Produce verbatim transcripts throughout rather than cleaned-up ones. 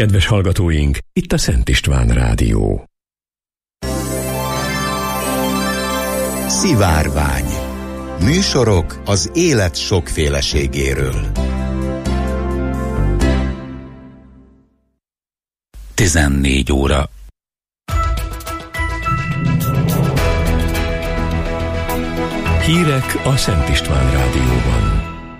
Kedves hallgatóink, itt a Szent István Rádió. Szivárvány. Műsorok az élet sokféleségéről. tizennégy óra. Hírek a Szent István Rádióban.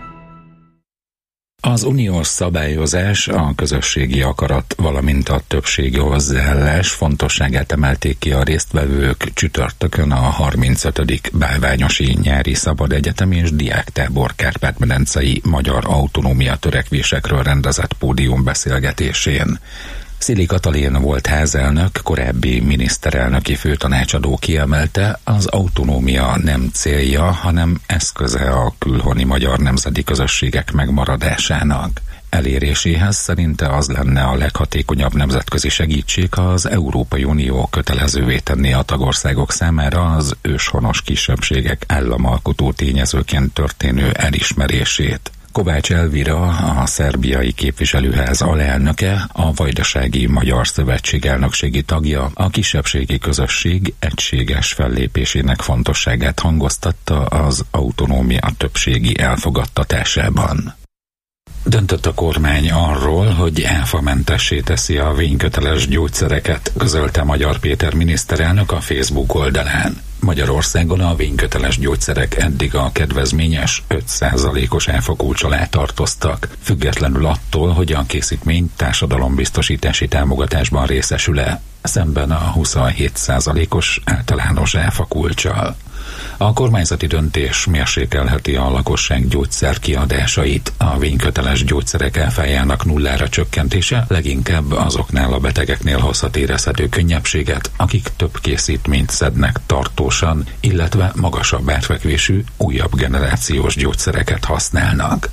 Az uniós szabályozás, a közösségi akarat, valamint a többségi hozzáállás fontosságát emelték ki a résztvevők csütörtökön a harmincötödik Bálványosi Nyári Szabad Egyetem és Diáktábor Kárpát-medencei magyar autonómia törekvésekről rendezett pódiumbeszélgetésén. Szili Katalin volt házelnök, korábbi miniszterelnöki főtanácsadó kiemelte, az autonómia nem célja, hanem eszköze a külhoni magyar nemzeti közösségek megmaradásának. Eléréséhez szerinte az lenne a leghatékonyabb nemzetközi segítség, ha az Európai Unió kötelezővé tenné a tagországok számára az őshonos kisebbségek államalkotó tényezőként történő elismerését. Kovács Elvira, a szerbiai képviselőház alelnöke, a Vajdasági Magyar Szövetség elnökségi tagja, a kisebbségi közösség egységes fellépésének fontosságát hangoztatta az autonómia többségi elfogadtatásában. Döntött a kormány arról, hogy áfamentessé teszi a vényköteles gyógyszereket, közölte Magyar Péter miniszterelnök a Facebook oldalán. Magyarországon a vényköteles gyógyszerek eddig a kedvezményes öt százalékos áfakulcs alá tartoztak, függetlenül attól, hogy a készítmény társadalombiztosítási támogatásban részesül-e, szemben a huszonhét százalékos általános áfakulccsal. A kormányzati döntés mérsékelheti a lakosság gyógyszer kiadásait. A vényköteles gyógyszerek áfájának nullára csökkentése leginkább azoknál a betegeknél hozhat érezhető könnyebbséget, akik több készítményt szednek tartósan, illetve magasabb átfekvésű, újabb generációs gyógyszereket használnak.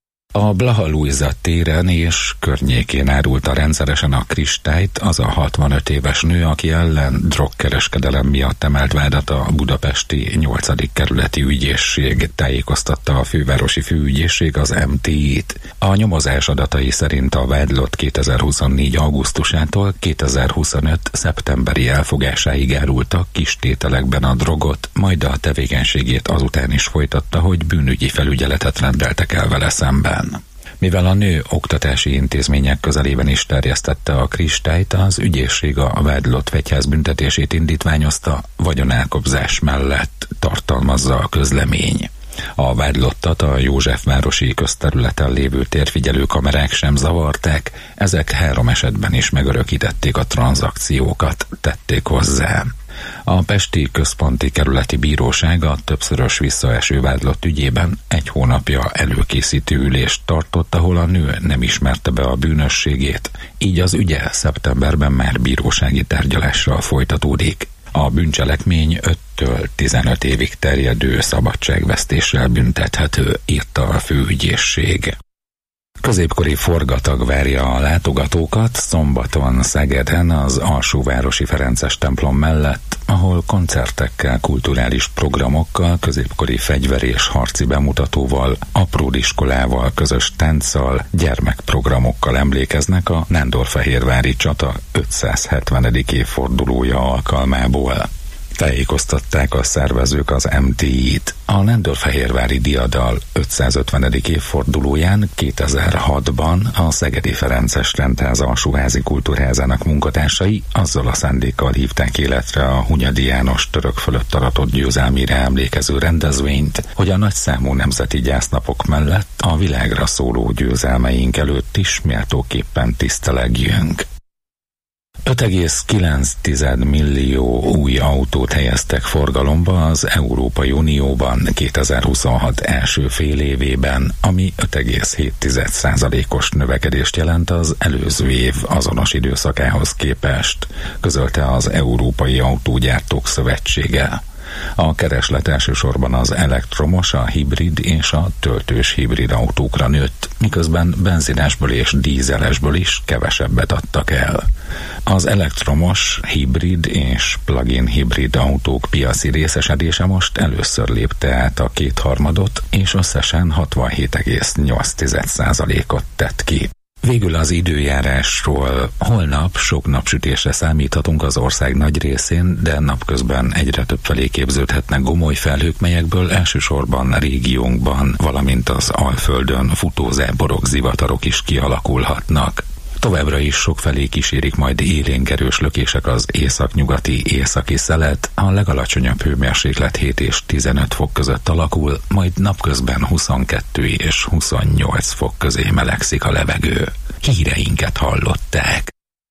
A Blaha Lujza téren és környékén árulta rendszeresen a kristályt az a hatvanöt éves nő, aki ellen drogkereskedelem miatt emelt vádat a budapesti nyolcadik kerületi ügyészség, tájékoztatta a fővárosi főügyészség az em té í-t. A nyomozás adatai szerint a vádlott kétezer-huszonnégy augusztusától kétezer-huszonöt szeptemberi elfogásáig árulta kis tételekben a drogot, majd a tevékenységét azután is folytatta, hogy bűnügyi felügyeletet rendeltek el vele szemben. Mivel a nő oktatási intézmények közelében is terjesztette a kristályt, az ügyészség a vádlott fegyház büntetését indítványozta, vagyonelkobzás mellett, tartalmazza a közlemény. A vádlottat a Józsefvárosi közterületen lévő térfigyelő kamerák sem zavarták, ezek három esetben is megörökítették a tranzakciókat, tették hozzá. A Pesti Központi Kerületi Bíróság a többszörös visszaeső vádlott ügyében egy hónapja előkészítő ülést tartott, ahol a nő nem ismerte be a bűnösségét, így az ügye szeptemberben már bírósági tárgyalással folytatódik. A bűncselekmény öttől tizenöt évig terjedő szabadságvesztéssel büntethető, írta a főügyészség. Középkori forgatag várja a látogatókat szombaton Szegeden az Alsóvárosi Ferences templom mellett, ahol koncertekkel, kulturális programokkal, középkori fegyver- és harci bemutatóval, apródiskolával, közös tánccal, gyermekprogramokkal emlékeznek a nándorfehérvári csata ötszázhetvenedik évfordulója alkalmából. Tájékoztatták a szervezők az em té í-t. A nándorfehérvári diadal ötszázötvenedik évfordulóján kétezer-hatban a Szegedi Ferences Rendház alsóházi kultúrházának munkatársai azzal a szándékkal hívták életre a Hunyadi János török fölött aratott győzelmére emlékező rendezvényt, hogy a nagyszámú nemzeti gyásznapok mellett a világra szóló győzelmeink előtt is méltóképpen tisztelegjünk. öt egész kilenc millió új autót helyeztek forgalomba az Európai Unióban kétezer-huszonhat első fél évében, ami öt egész hét százalékos növekedést jelent az előző év azonos időszakához képest, közölte az Európai Autógyártók Szövetsége. A kereslet elsősorban az elektromos, a hibrid és a töltős hibrid autókra nőtt, miközben benzinesből és dízelesből is kevesebbet adtak el. Az elektromos, hibrid és plug-in hibrid autók piaci részesedése most először lépte át a kétharmadot, és összesen hatvanhét egész nyolc százalékot tett ki. Végül az időjárásról. Holnap sok napsütésre számíthatunk az ország nagy részén, de napközben egyre több felé képződhetnek gomoly felhők, melyekből elsősorban régiónkban, valamint az Alföldön futózáporok, zivatarok is kialakulhatnak. Továbbra is sokfelé kísérik majd élénk erős lökések az északnyugati északi szelet, a legalacsonyabb hőmérséklet hét és tizenöt fok között alakul, majd napközben huszonkettő és huszonnyolc fok közé melegszik a levegő. Híreinket hallották.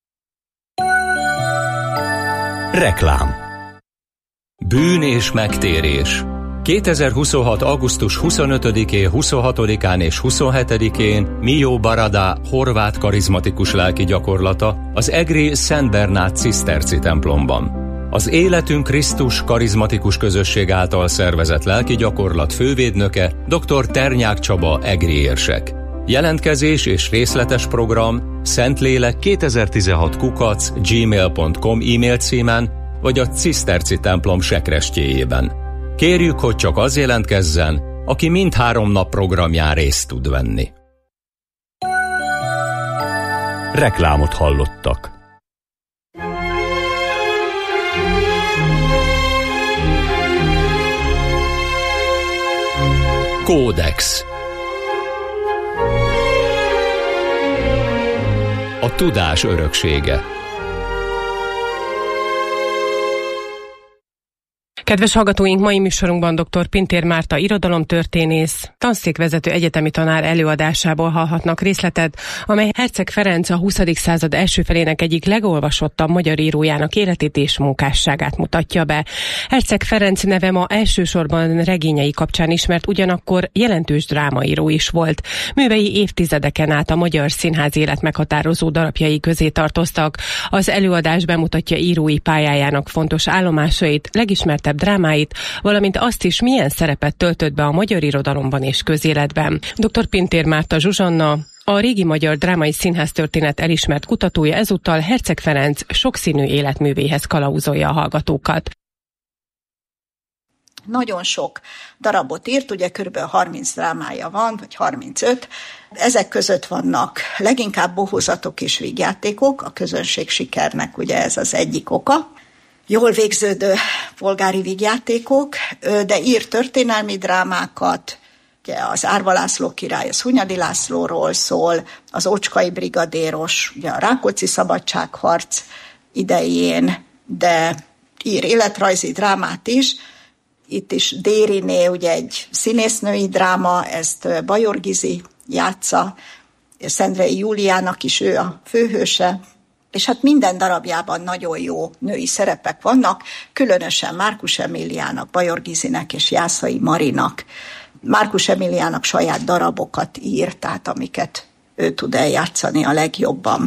Reklám. Bűn és megtérés. kétezer-huszonhat. augusztus huszonötödikén, huszonhatodikán és huszonhetedikén Mio Barada horvát karizmatikus lelki gyakorlata az egri Szent Bernát ciszterci templomban. Az Életünk Krisztus karizmatikus közösség által szervezett lelki gyakorlat fővédnöke dr. Ternyák Csaba egri érsek. Jelentkezés és részletes program Szentlélek kétezer-tizenhat kukac gmail pont com e-mail címen vagy a ciszterci templom sekrestjéjében. Kérjük, hogy csak az jelentkezzen, aki mindhárom nap programján részt tud venni. Reklámot hallottak. Kódex. A tudás öröksége. Kedves hallgatóink, mai műsorunkban dr. Pintér Márta irodalomtörténész, tanszékvezető egyetemi tanár előadásából hallhatnak részletet, amely Herczeg Ferenc a huszadik század első felének egyik legolvasottabb magyar írójának életét és munkásságát mutatja be. Herczeg Ferenc neve ma elsősorban regényei kapcsán ismert, ugyanakkor jelentős drámaíró is volt. Művei évtizedeken át a magyar színház élet meghatározó darabjai közé tartoztak. Az előadás bemutatja írói pályájának fontos állomásait, legismertebb drámáit, valamint azt is, milyen szerepet töltött be a magyar irodalomban és közéletben. dr. Pintér Márta Zsuzsanna, a régi magyar drámai színháztörténet elismert kutatója, ezúttal Herczeg Ferenc sokszínű életművéhez kalauzolja a hallgatókat. Nagyon sok darabot írt, ugye körülbelül harminc drámája van, vagy harmincöt. Ezek között vannak leginkább bohózatok és vígjátékok, a közönség sikernek ugye ez az egyik oka. Jól végződő polgári vígjátékok, de ír történelmi drámákat, ugye az Árva László király, az Hunyadi Lászlóról szól, az Ócskai brigadéros, ugye a Rákóczi szabadságharc idején, de ír életrajzi drámát is. Itt is Dériné, ugye egy színésznői dráma, ezt Bajor Gizi játsza, Szendrei Júliának is ő a főhőse, és hát minden darabjában nagyon jó női szerepek vannak, különösen Márkus Emíliának, Bajor Gizinek és Jászai Marinak. Márkus Emíliának saját darabokat ír, tehát amiket ő tud eljátszani a legjobban.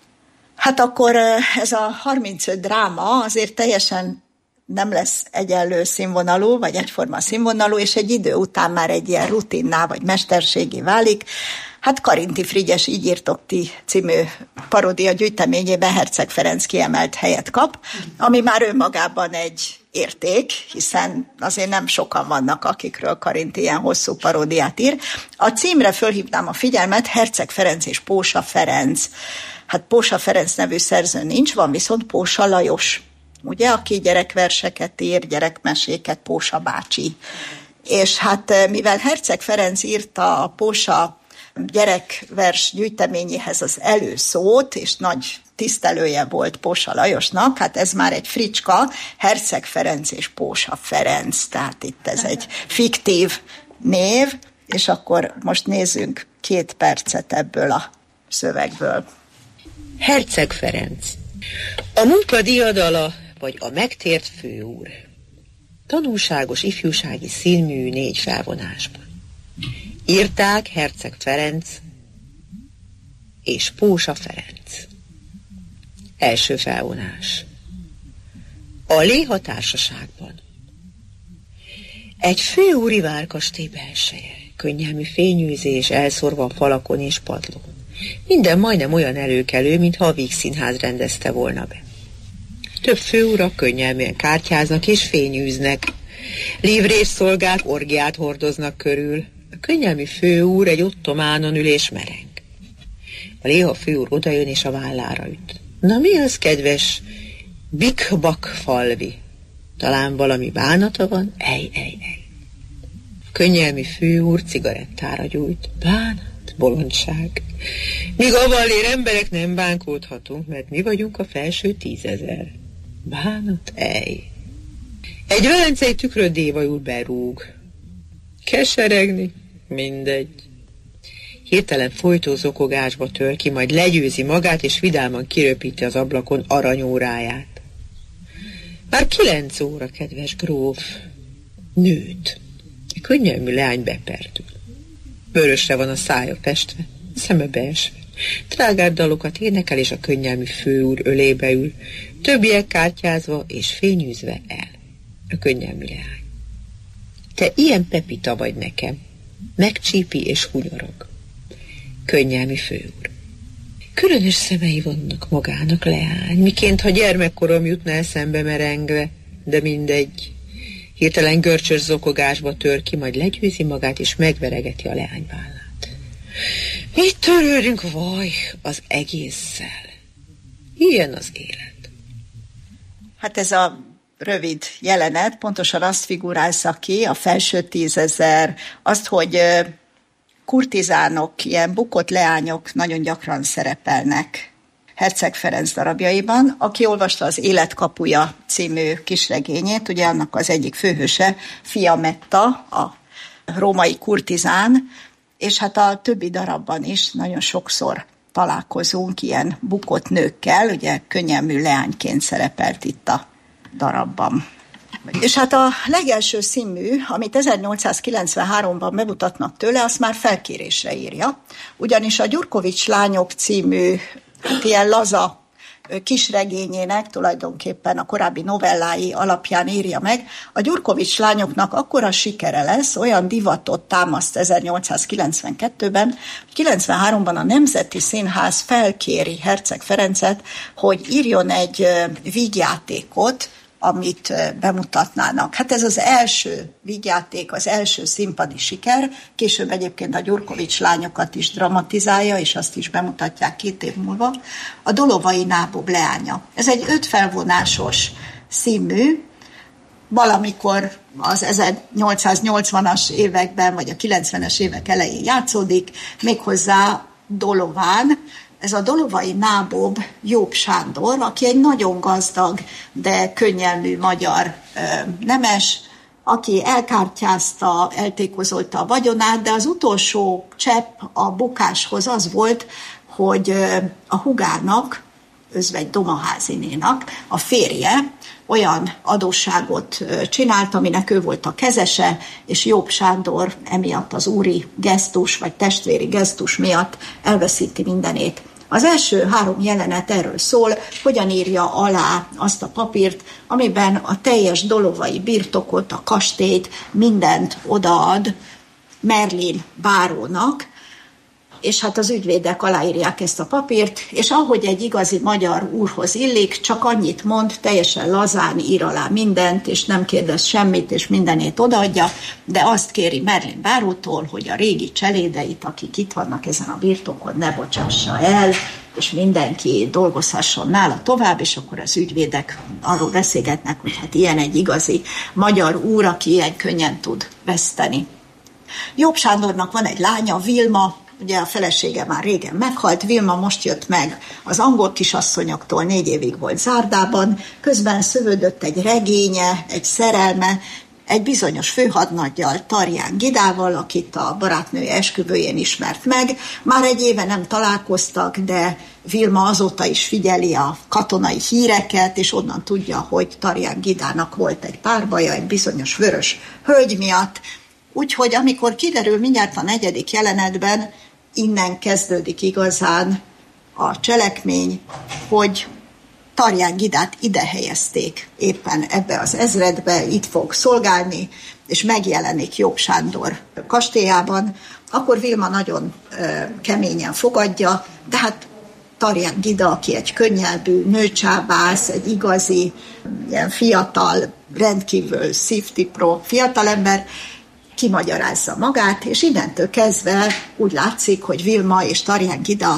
Hát akkor ez a harmincöt dráma azért teljesen nem lesz egyenlő színvonalú, vagy egyforma színvonalú, és egy idő után már egy ilyen rutinná, vagy mesterségé válik. Hát Karinti Frigyes Így írtok ti című paródia gyűjteményében Herczeg Ferenc kiemelt helyet kap, ami már önmagában egy érték, hiszen azért nem sokan vannak, akikről Karinti ilyen hosszú paródiát ír. A címre fölhívnám a figyelmet, Herczeg Ferenc és Pósa Ferenc. Hát Pósa Ferenc nevű szerző nincs, van viszont Pósa Lajos, ugye, aki gyerekverseket ír, gyerekmeséket, Pósa bácsi. És hát mivel Herczeg Ferenc írta a Pósa gyerekvers gyűjteményéhez az előszót, és nagy tisztelője volt Pósa Lajosnak, hát ez már egy fricska, Herczeg Ferenc és Pósa Ferenc, tehát itt ez egy fiktív név, és akkor most nézzünk két percet ebből a szövegből. Herczeg Ferenc. A munka diadala, vagy a megtért főúr. Tanulságos ifjúsági színmű négy felvonásban. Írták Herczeg Ferenc és Pósa Ferenc. Első felvonás. A Léha társaságban. Egy főúri várkastély belseje, könnyelmű fényűzés elszórva falakon és padlón. Minden majdnem olyan előkelő, mintha a Vígszínház rendezte volna be. Több főurak könnyelműen kártyáznak és fényűznek. Lévrészszolgák orgiát hordoznak körül. A könnyelmű főúr egy ottománon ül és mereng. A Léha főúr odajön és a vállára üt. Na mi az, kedves Bikbak falvi? Talán valami bánata van? Ej, ej, ej. A könnyelmi főúr cigarettára gyújt. Bánat, bolondság. Míg a vallér emberek nem bánkódhatunk, mert mi vagyunk a felső tízezer. Bánat, ej. Egy velencei tükröddévajúr berúg. Keseregni? Mindegy. Hirtelen folytó zokogásba tör ki, majd legyőzi magát, és vidáman kiröpíti az ablakon aranyóráját. Már kilenc óra, kedves gróf. Nőt. A könnyelmű leány bepertül. Vörösre van a szája festve, a szeme beesve. Trágár dalokat énekel, és a könnyelmű főúr ölébe ül, többiek kártyázva és fényűzve el. A könnyelmű leány. Te ilyen pepita vagy nekem. Megcsípi és hunyorog. Könnyelmi főúr. Különös szemei vannak magának, leány, miként ha gyermekkorom jutna eszembe merengve, de mindegy. Hirtelen görcsös zokogásba tör ki, majd legyőzi magát, és megveregeti a leány vállát. Mit törődünk, vaj, az egésszel? Ilyen az élet. Hát ez a rövid jelenet pontosan azt figurázza ki, a felső tízezer, azt, hogy kurtizánok, ilyen bukott leányok nagyon gyakran szerepelnek Herceg Ferenc darabjaiban. Aki olvasta az Életkapuja című kisregényét, ugye annak az egyik főhőse Fiametta, a római kurtizán, és hát a többi darabban is nagyon sokszor találkozunk ilyen bukott nőkkel, ugye könnyelmű leányként szerepelt itt a darabban. És hát a legelső színmű, amit ezernyolcszázkilencvenháromban bemutatnak tőle, azt már felkérésre írja, ugyanis a Gyurkovics lányok című hát ilyen laza kisregényének tulajdonképpen a korábbi novellái alapján írja meg. A Gyurkovics lányoknak akkora sikere lesz, olyan divatot támaszt ezernyolcszázkilencvenkettőben, hogy kilencvenháromban a Nemzeti Színház felkéri Herceg Ferencet, hogy írjon egy vígjátékot, amit bemutatnának. Hát ez az első vígjáték, az első színpadi siker, később egyébként a Gyurkovics lányokat is dramatizálja, és azt is bemutatják két év múlva, a Dolovai nábob leánya. Ez egy öt felvonásos színmű, valamikor az ezernyolcszáznyolcvanas években, vagy a kilencvenes évek elején játszódik, méghozzá Dolován. Ez a Dolovai nábob Jobb Sándor, aki egy nagyon gazdag, de könnyelmű magyar ö, nemes, aki elkártyázta, eltékozolta a vagyonát, de az utolsó csepp a bukáshoz az volt, hogy ö, a húgának, Özvegy Domaházinénak a férje olyan adósságot csinált, aminek ő volt a kezese, és Jobb Sándor emiatt az úri gesztus, vagy testvéri gesztus miatt elveszíti mindenét. Az első három jelenet erről szól, hogyan írja alá azt a papírt, amiben a teljes dolovai birtokot, a kastélyt, mindent odaad Merlin bárónak, és hát az ügyvédek aláírják ezt a papírt, és ahogy egy igazi magyar úrhoz illik, csak annyit mond, teljesen lazán ír alá mindent, és nem kérdez semmit, és mindenét odaadja, de azt kéri Merlin bárótól, hogy a régi cselédeit, akik itt vannak ezen a birtokon, ne bocsássa el, és mindenki dolgozhasson nála tovább, és akkor az ügyvédek arról beszélgetnek, hogy hát ilyen egy igazi magyar úr, aki ilyen könnyen tud veszteni. Jobb Sándornak van egy lánya, Vilma, ugye a felesége már régen meghalt, Vilma most jött meg az angol kisasszonyoktól, négy évig volt zárdában, közben szövődött egy regénye, egy szerelme, egy bizonyos főhadnaggyal, Tarján Gidával, akit a barátnője esküvőjén ismert meg. Már egy éve nem találkoztak, de Vilma azóta is figyeli a katonai híreket, és onnan tudja, hogy Tarján Gidának volt egy párbaja, egy bizonyos vörös hölgy miatt. Úgyhogy amikor kiderül mindjárt a negyedik jelenetben, innen kezdődik igazán a cselekmény, hogy Tarján Gidát ide helyezték éppen ebbe az ezredbe, itt fog szolgálni, és megjelenik Jobb Sándor kastélyában, akkor Vilma nagyon ö, keményen fogadja, de hát Tarján Gida, aki egy könnyelbű nőcsábász, egy igazi, ilyen fiatal, rendkívül szívtipró fiatalember, kimagyarázza magát, és innentől kezdve úgy látszik, hogy Vilma és Tarján Gida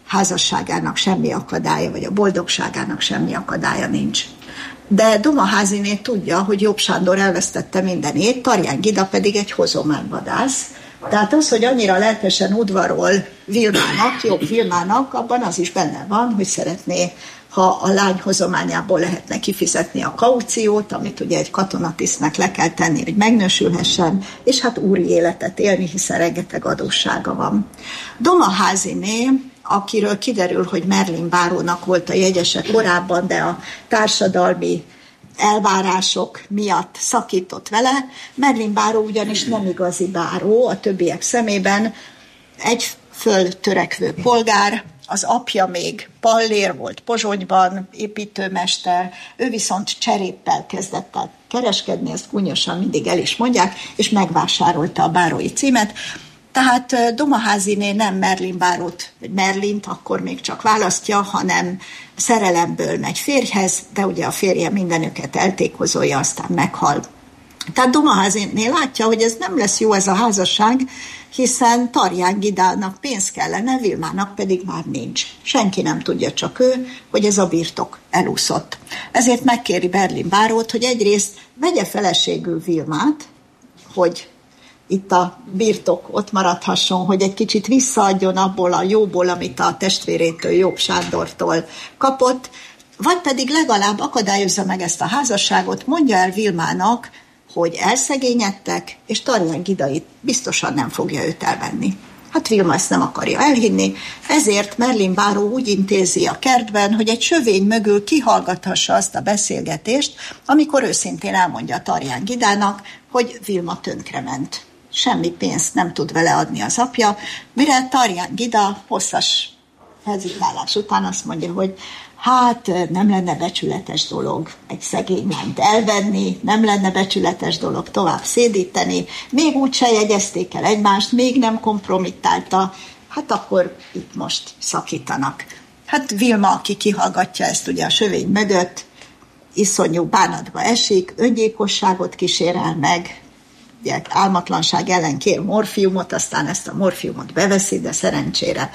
házasságának semmi akadálya, vagy a boldogságának semmi akadálya nincs. De Domaháziné tudja, hogy Jobb Sándor elvesztette mindenét, Tarján Gida pedig egy hozományvadász. Tehát az, hogy annyira lelkesen udvarol Vilmának, Jobb Vilmának, abban az is benne van, hogy szeretné, ha a lány hozományából lehetne kifizetni a kauciót, amit ugye egy katonatisztnek le kell tenni, hogy megnősülhessen, és hát úri életet élni, hiszen rengeteg adóssága van. Domaháziné, akiről kiderül, hogy Merlin bárónak volt a jegyese korábban, de a társadalmi elvárások miatt szakított vele. Merlin báró ugyanis nem igazi báró, a többiek szemében egy föltörekvő polgár, az apja még pallér volt Pozsonyban, építőmester, ő viszont cseréppel kezdett el kereskedni, ezt gúnyosan mindig el is mondják, és megvásárolta a bárói címet. Tehát Domaháziné nem Merlin bárót, vagy Merlint akkor még csak választja, hanem szerelemből megy férjhez, de ugye a férje mindenüket eltékozolja, aztán meghal. Tehát Domaháziné látja, hogy ez nem lesz jó ez a házasság, hiszen Tarján Gidának pénz kellene, Vilmának pedig már nincs. Senki nem tudja, csak ő, hogy ez a birtok elúszott. Ezért megkéri Merlin bárót, hogy egyrészt vegye feleségül Vilmát, hogy itt a birtok ott maradhasson, hogy egy kicsit visszaadjon abból a jóból, amit a testvérétől, Jobb Sándortól kapott, vagy pedig legalább akadályozza meg ezt a házasságot, mondja el Vilmának, hogy elszegényedtek, és Tarján Gidait biztosan nem fogja őt elvenni. Hát Vilma ezt nem akarja elhinni, ezért Merlin báró úgy intézi a kertben, hogy egy sövény mögül kihallgathassa azt a beszélgetést, amikor őszintén elmondja Tarján Gidának, hogy Vilma tönkrement. Semmi pénzt nem tud vele adni az apja, mire Tarján Gida hosszas hezitálás után azt mondja, hogy hát nem lenne becsületes dolog egy szegény lányt elvenni, nem lenne becsületes dolog tovább szédíteni, még úgyse jegyezték el egymást, még nem kompromittálta, hát akkor itt most szakítanak. Hát Vilma, aki kihallgatja ezt ugye a sövény mögött, iszonyú bánatba esik, öngyilkosságot kísérel meg, ugye álmatlanság ellen kér morfiumot, aztán ezt a morfiumot beveszi, de szerencsére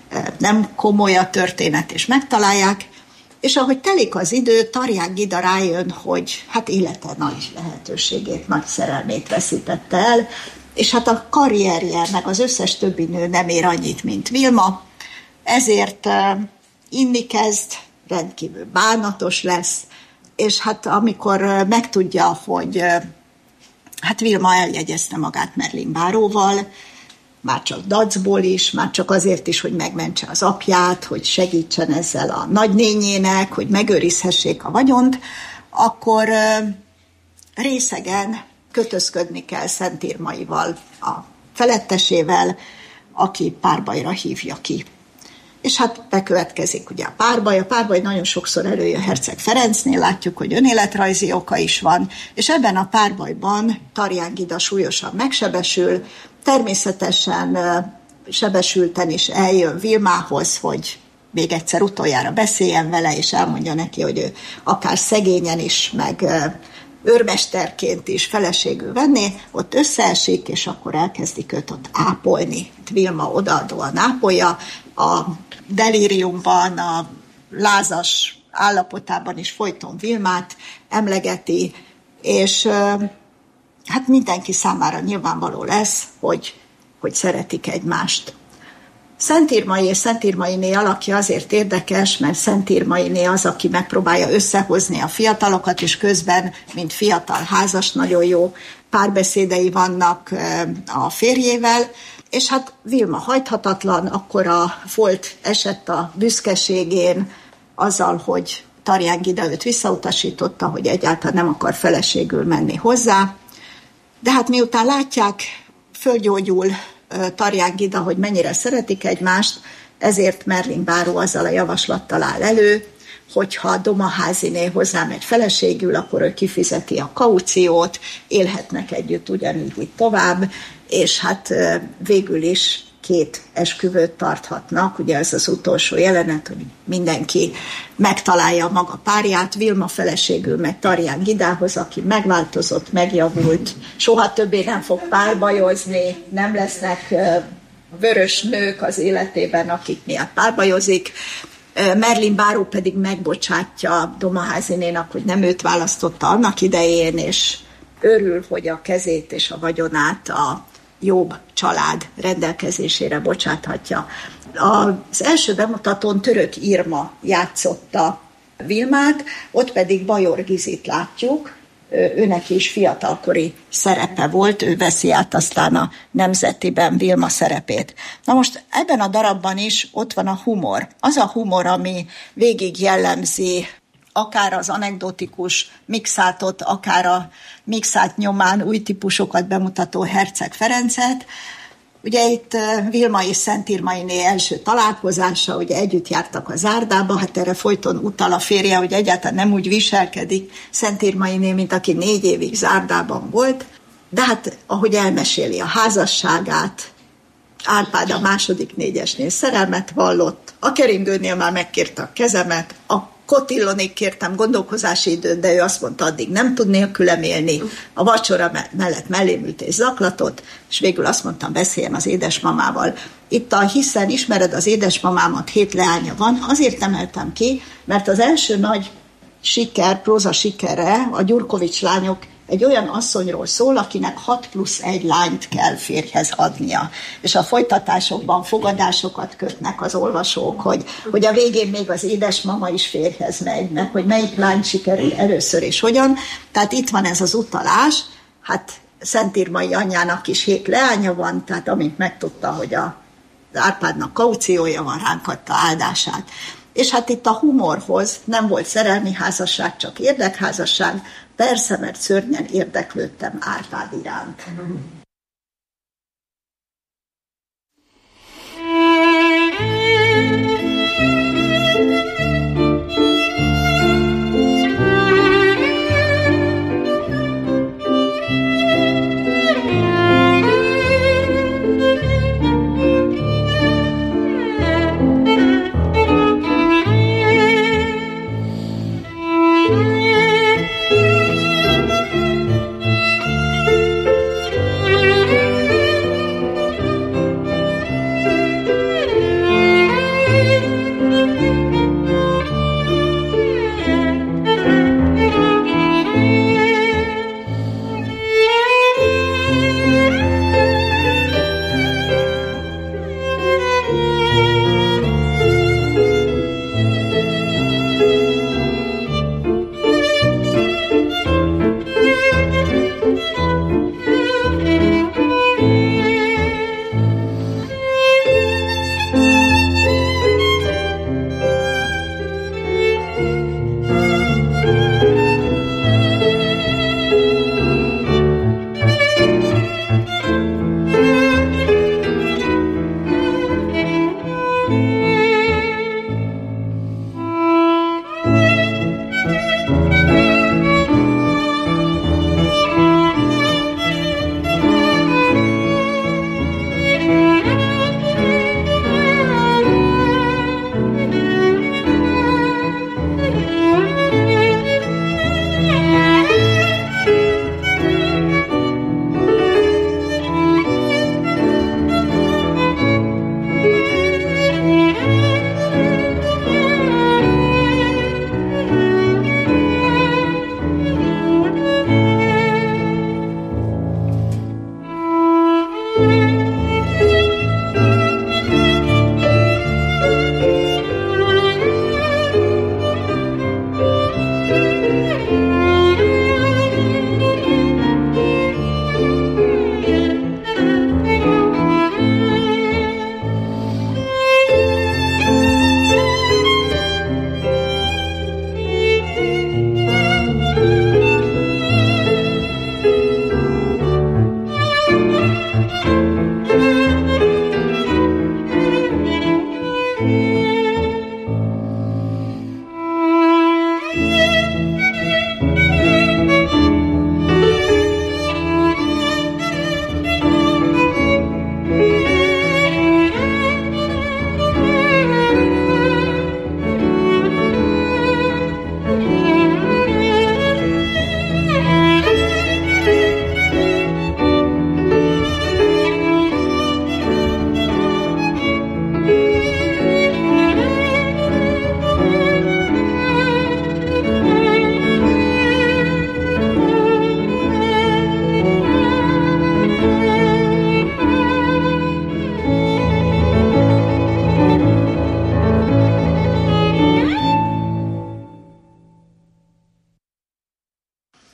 nem komoly a történet, és megtalálják, és ahogy telik az idő, Tarján Gida rájön, hogy hát élete nagy lehetőségét, nagy szerelmét veszítette el, és hát a karrierje, meg az összes többi nő nem ér annyit, mint Vilma, ezért uh, inni kezd, rendkívül bánatos lesz, és hát amikor uh, megtudja, hogy uh, hát Vilma eljegyezte magát Merlin báróval, már csak dacból is, már csak azért is, hogy megmentse az apját, hogy segítsen ezzel a nagynényének, hogy megőrizhessék a vagyont, akkor uh, részegen kötözködni kell Szentírmaival, a felettesével, aki párbajra hívja ki. És hát bekövetkezik ugye a párbaj. A párbaj nagyon sokszor előjön Herceg Ferencnél, látjuk, hogy önéletrajzi oka is van, és ebben a párbajban Tarján Gida súlyosan megsebesül, természetesen sebesülten is eljön Vilmához, hogy még egyszer utoljára beszéljen vele, és elmondja neki, hogy ő akár szegényen is, meg őrmesterként is feleségül venné, ott összeesik, és akkor elkezdik őt ott ápolni. Vilma odaadóan ápolja, a delíriumban, a lázas állapotában is folyton Vilmát emlegeti, és hát mindenki számára nyilvánvaló lesz, hogy, hogy szeretik egymást. Szentírmai és Szentírmainé alakja azért érdekes, mert Szentírmainé az, aki megpróbálja összehozni a fiatalokat, és közben, mint fiatal házas, nagyon jó párbeszédei vannak a férjével, és hát Vilma hajthatatlan, akkor a volt esett a büszkeségén azzal, hogy Tarján Gida őt visszautasította, hogy egyáltalán nem akar feleségül menni hozzá, de hát miután látják, fölgyógyul Tarján Gida, hogy mennyire szeretik egymást, ezért Merlin báró azzal a javaslattal áll elő, hogyha Domaháziné hozzámegy feleségül, akkor ő kifizeti a kauciót, élhetnek együtt ugyanígy így tovább, és hát végül is két esküvőt tarthatnak, ugye ez az utolsó jelenet, hogy mindenki megtalálja maga párját, Vilma feleségül megy Tarján Gidához, aki megváltozott, megjavult, soha többé nem fog párbajozni, nem lesznek vörös nők az életében, akik miatt párbajozik. Merlin báró pedig megbocsátja Domaházinénak, hogy nem őt választotta annak idején, és örül, hogy a kezét és a vagyonát a jobb család rendelkezésére bocsáthatja. Az első bemutatón Török Irma játszotta Vilmát, ott pedig Bajor Gizit látjuk, őnek is fiatalkori szerepe volt, ő veszi át aztán a Nemzetiben Vilma szerepét. Na most ebben a darabban is ott van a humor. Az a humor, ami végig jellemzi akár az anekdotikus mixátot, akár a mixát nyomán új típusokat bemutató Herceg Ferencet. Ugye itt Vilma és Szent Irmainé első találkozása, ugye együtt jártak a Zárdába, hát erre folyton utal a férje, hogy egyáltalán nem úgy viselkedik Szent Irmainé, mint aki négy évig Zárdában volt, de hát ahogy elmeséli a házasságát, Árpád a második négyesnél szerelmet vallott, a keringőnél már megkérte a kezemet, a Kotillonig kértem gondolkozási időt, de ő azt mondta, addig nem tud nélkülem élni. A vacsora mellett mellém ült és zaklatott, és végül azt mondtam, beszéljen az édesmamával. Itt a Hiszen ismered az édesmamámat, hét leánya van, azért emeltem ki, mert az első nagy siker, próza sikerre a Gyurkovics lányok egy olyan asszonyról szól, akinek hat plusz egy lányt kell férjhez adnia. És a folytatásokban fogadásokat kötnek az olvasók, hogy, hogy a végén még az édesmama is férjhez megy, meg hogy melyik lány sikerül először és hogyan. Tehát itt van ez az utalás, hát Szent Irmai anyjának is hét leánya van, tehát amint megtudta, hogy a Árpádnak kauciója van, ránk adta áldását. És hát itt a humorhoz nem volt szerelmi házasság, csak érdekházasság, persze, mert szörnyen érdeklődtem Árpád iránt. Thank you.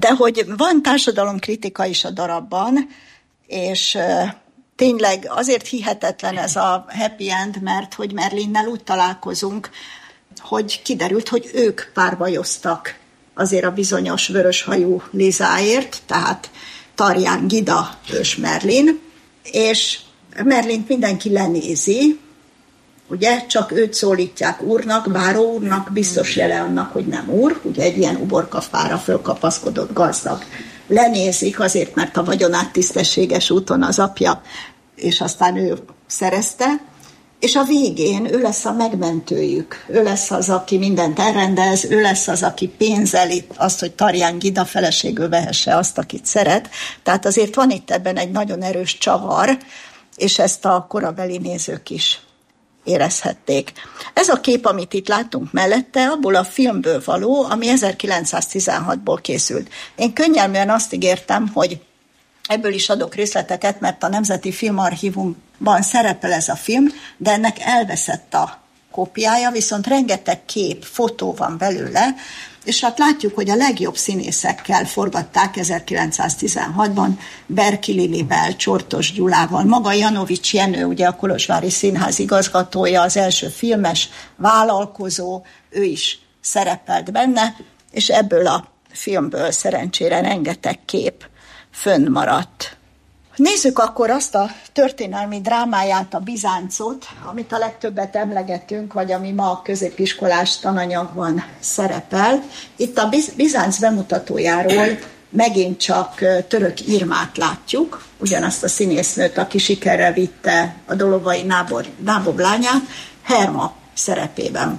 De hogy van társadalomkritika is a darabban, és tényleg azért hihetetlen ez a happy end, mert hogy Merlinnel úgy találkozunk, hogy kiderült, hogy ők párbajoztak azért a bizonyos vöröshajú Lizáért, tehát Tarján Gida és Merlin, és Merlint mindenki lenézi, ugye, csak őt szólítják úrnak, báró úrnak, biztos jele annak, hogy nem úr, ugye egy ilyen uborkafára fölkapaszkodott gazdag. Lenézik azért, mert a vagyonát tisztességes úton az apja, és aztán ő szerezte, és a végén ő lesz a megmentőjük, ő lesz az, aki mindent elrendez, ő lesz az, aki pénzeli azt, hogy Tarján Gida feleségül vehesse azt, akit szeret. Tehát azért van itt ebben egy nagyon erős csavar, és ezt a korabeli nézők is érezhették. Ez a kép, amit itt látunk mellette, abból a filmből való, ami ezerkilencszáztizenhatból készült. Én könnyelműen azt ígértem, hogy ebből is adok részleteket, mert a Nemzeti Filmarchívumban szerepel ez a film, de ennek elveszett a kópiája, viszont rengeteg kép, fotó van belőle, és hát látjuk, hogy a legjobb színészekkel forgatták ezerkilencszáztizenhatban, Berki Lilivel, Csortos Gyulával, maga Janovics Jenő, ugye a Kolozsvári Színház igazgatója, az első filmes vállalkozó, ő is szerepelt benne, és ebből a filmből szerencsére rengeteg kép fönnmaradt. Nézzük akkor azt a történelmi drámáját, a Bizáncot, amit a legtöbbet emlegetünk, vagy ami ma a középiskolás tananyagban szerepel. Itt a Bizánc bemutatójáról megint csak Török Irmát látjuk, ugyanazt a színésznőt, aki sikerrel vitte a Dolovai Nábor, Nábob lányát, Herma szerepében.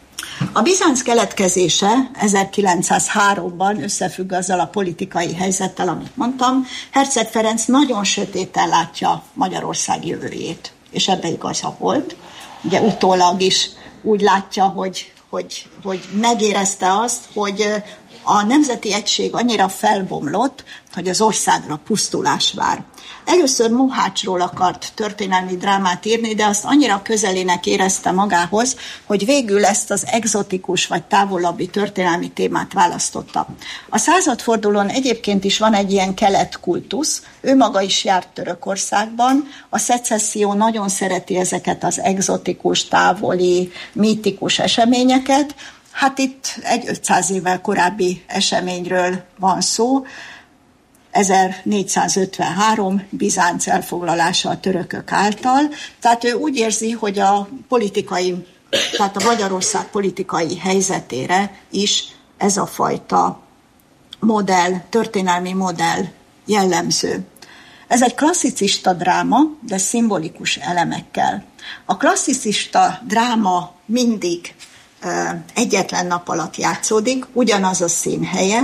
A Bizánc keletkezése ezerkilencszázháromban összefügg azzal a politikai helyzettel, amit mondtam. Herceg Ferenc nagyon sötéten látja Magyarország jövőjét, és ebbe igaza volt. Ugye utólag is úgy látja, hogy, hogy, hogy megérezte azt, hogy a nemzeti egység annyira felbomlott, hogy az országra pusztulás vár. Először Mohácsról akart történelmi drámát írni, de azt annyira közelének érezte magához, hogy végül ezt az egzotikus vagy távolabbi történelmi témát választotta. A századfordulón egyébként is van egy ilyen keletkultusz, ő maga is járt Törökországban, a szecesszió nagyon szereti ezeket az egzotikus, távoli, mítikus eseményeket. Hát itt egy ötszáz évvel korábbi eseményről van szó, ezernégyszázötvenhárom Bizánc elfoglalása a törökök által. Tehát ő úgy érzi, hogy a politikai, tehát a Magyarország politikai helyzetére is ez a fajta modell, történelmi modell jellemző. Ez egy klasszicista dráma, de szimbolikus elemekkel. A klasszicista dráma mindig egyetlen nap alatt játszódik, ugyanaz a színhelye,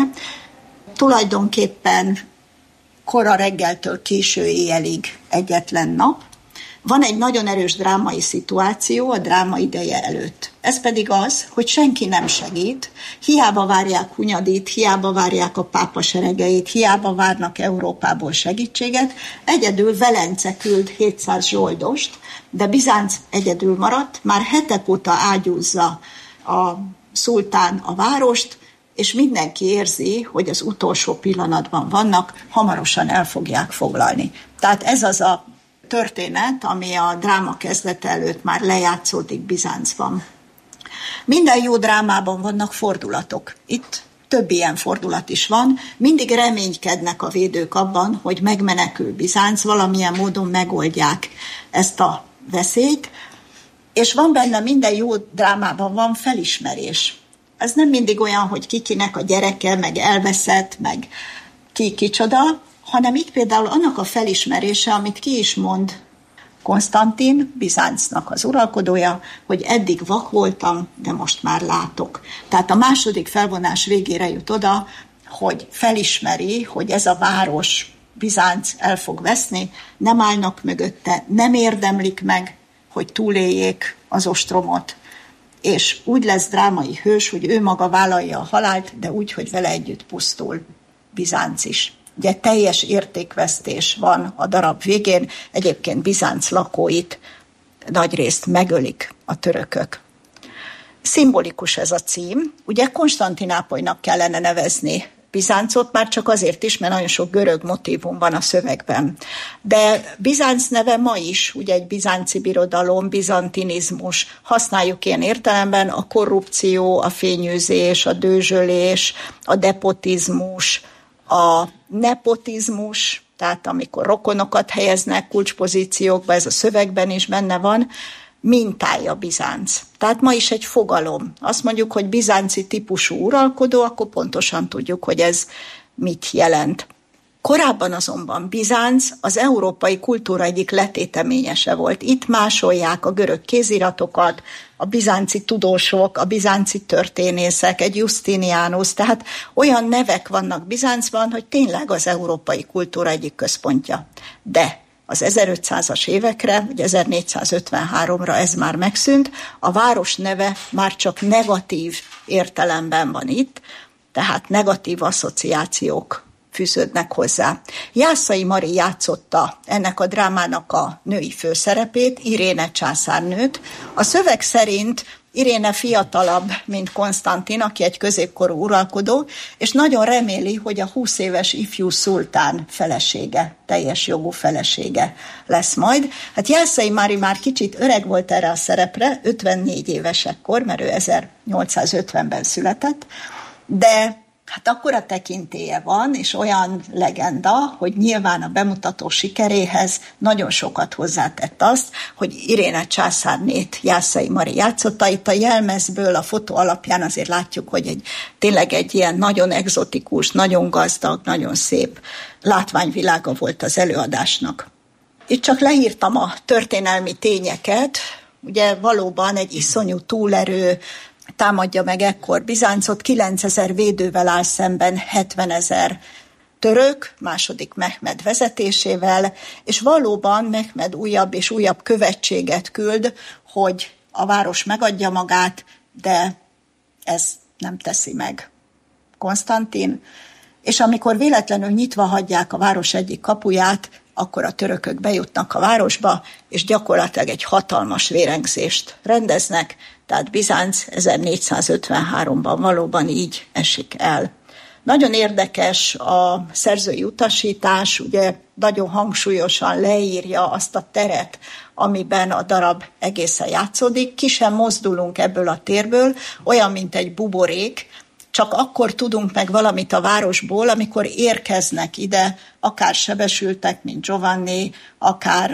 tulajdonképpen kora reggeltől késő éjjelig egyetlen nap. Van egy nagyon erős drámai szituáció a dráma ideje előtt. Ez pedig az, hogy senki nem segít, hiába várják Hunyadit, hiába várják a pápa seregeit, hiába várnak Európából segítséget, egyedül Velence küld hétszáz zsoldost, de Bizánc egyedül maradt, már hetek óta ágyúzza a szultán a várost, és mindenki érzi, hogy az utolsó pillanatban vannak, hamarosan el fogják foglalni. Tehát ez az a történet, ami a dráma kezdete előtt már lejátszódik Bizáncban. Minden jó drámában vannak fordulatok. Itt több ilyen fordulat is van. Mindig reménykednek a védők abban, hogy megmenekül Bizánc, valamilyen módon megoldják ezt a veszélyt, és van benne, minden jó drámában van felismerés. Ez nem mindig olyan, hogy kikinek a gyereke, meg elveszett, meg ki kicsoda, hanem itt például annak a felismerése, amit ki is mond Konstantin, Bizáncnak az uralkodója, hogy eddig vak voltam, de most már látok. Tehát a második felvonás végére jut oda, hogy felismeri, hogy ez a város, Bizánc el fog veszni, nem állnak mögötte, nem érdemlik meg, hogy túléljék az ostromot, és úgy lesz drámai hős, hogy ő maga vállalja a halált, de úgy, hogy vele együtt pusztul Bizánc is. Ugye teljes értékvesztés van a darab végén, egyébként Bizánc lakóit nagyrészt megölik a törökök. Szimbolikus ez a cím, ugye Konstantinápolynak kellene nevezni Bizáncot, már csak azért is, mert nagyon sok görög motívum van a szövegben. De Bizánc neve ma is, ugye egy bizánci birodalom, bizantinizmus, használjuk ilyen értelemben a korrupció, a fényűzés, a dőzsölés, a depotizmus, a nepotizmus, tehát amikor rokonokat helyeznek kulcspozíciókba, ez a szövegben is benne van, mintája Bizánc. Tehát ma is egy fogalom. Azt mondjuk, hogy bizánci típusú uralkodó, akkor pontosan tudjuk, hogy ez mit jelent. Korábban azonban Bizánc az európai kultúra egyik letéteményese volt. Itt másolják a görög kéziratokat, a bizánci tudósok, a bizánci történészek, egy Justinianus, tehát olyan nevek vannak Bizáncban, hogy tényleg az európai kultúra egyik központja. De az ezerötszázas évekre, vagy ezernégyszázötvenháromra ez már megszűnt, a város neve már csak negatív értelemben van itt, tehát negatív asszociációk fűződnek hozzá. Jászai Mari játszotta ennek a drámának a női főszerepét, Iréne császárnőt. A szöveg szerint Iréne fiatalabb, mint Konstantin, aki egy középkorú uralkodó, és nagyon reméli, hogy a húsz éves ifjú szultán felesége, teljes jogú felesége lesz majd. Hát Jászai Mári már kicsit öreg volt erre a szerepre, ötvennégy éves ekkor, mert ő ezernyolcszázötvenben született, de hát akkora tekintélye van, és olyan legenda, hogy nyilván a bemutató sikeréhez nagyon sokat hozzátett azt, hogy Iréne császárnét Jászai Mari játszotta. Itt a jelmezből, a fotó alapján azért látjuk, hogy egy, tényleg egy ilyen nagyon egzotikus, nagyon gazdag, nagyon szép látványvilága volt az előadásnak. Itt csak leírtam a történelmi tényeket, ugye valóban egy iszonyú túlerő támadja meg ekkor Bizáncot, kilencezer védővel áll szemben hetvenezer török, második Mehmed vezetésével, és valóban Mehmed újabb és újabb követséget küld, hogy a város megadja magát, de ez nem teszi meg Konstantin. És amikor véletlenül nyitva hagyják a város egyik kapuját, akkor a törökök bejutnak a városba, és gyakorlatilag egy hatalmas vérengzést rendeznek, tehát Bizánc ezernégyszázötvenháromban valóban így esik el. Nagyon érdekes a szerzői utasítás, ugye nagyon hangsúlyosan leírja azt a teret, amiben a darab egészen játszódik. Ki sem mozdulunk ebből a térből, olyan, mint egy buborék, csak akkor tudunk meg valamit a városból, amikor érkeznek ide, akár sebesültek, mint Giovanni, akár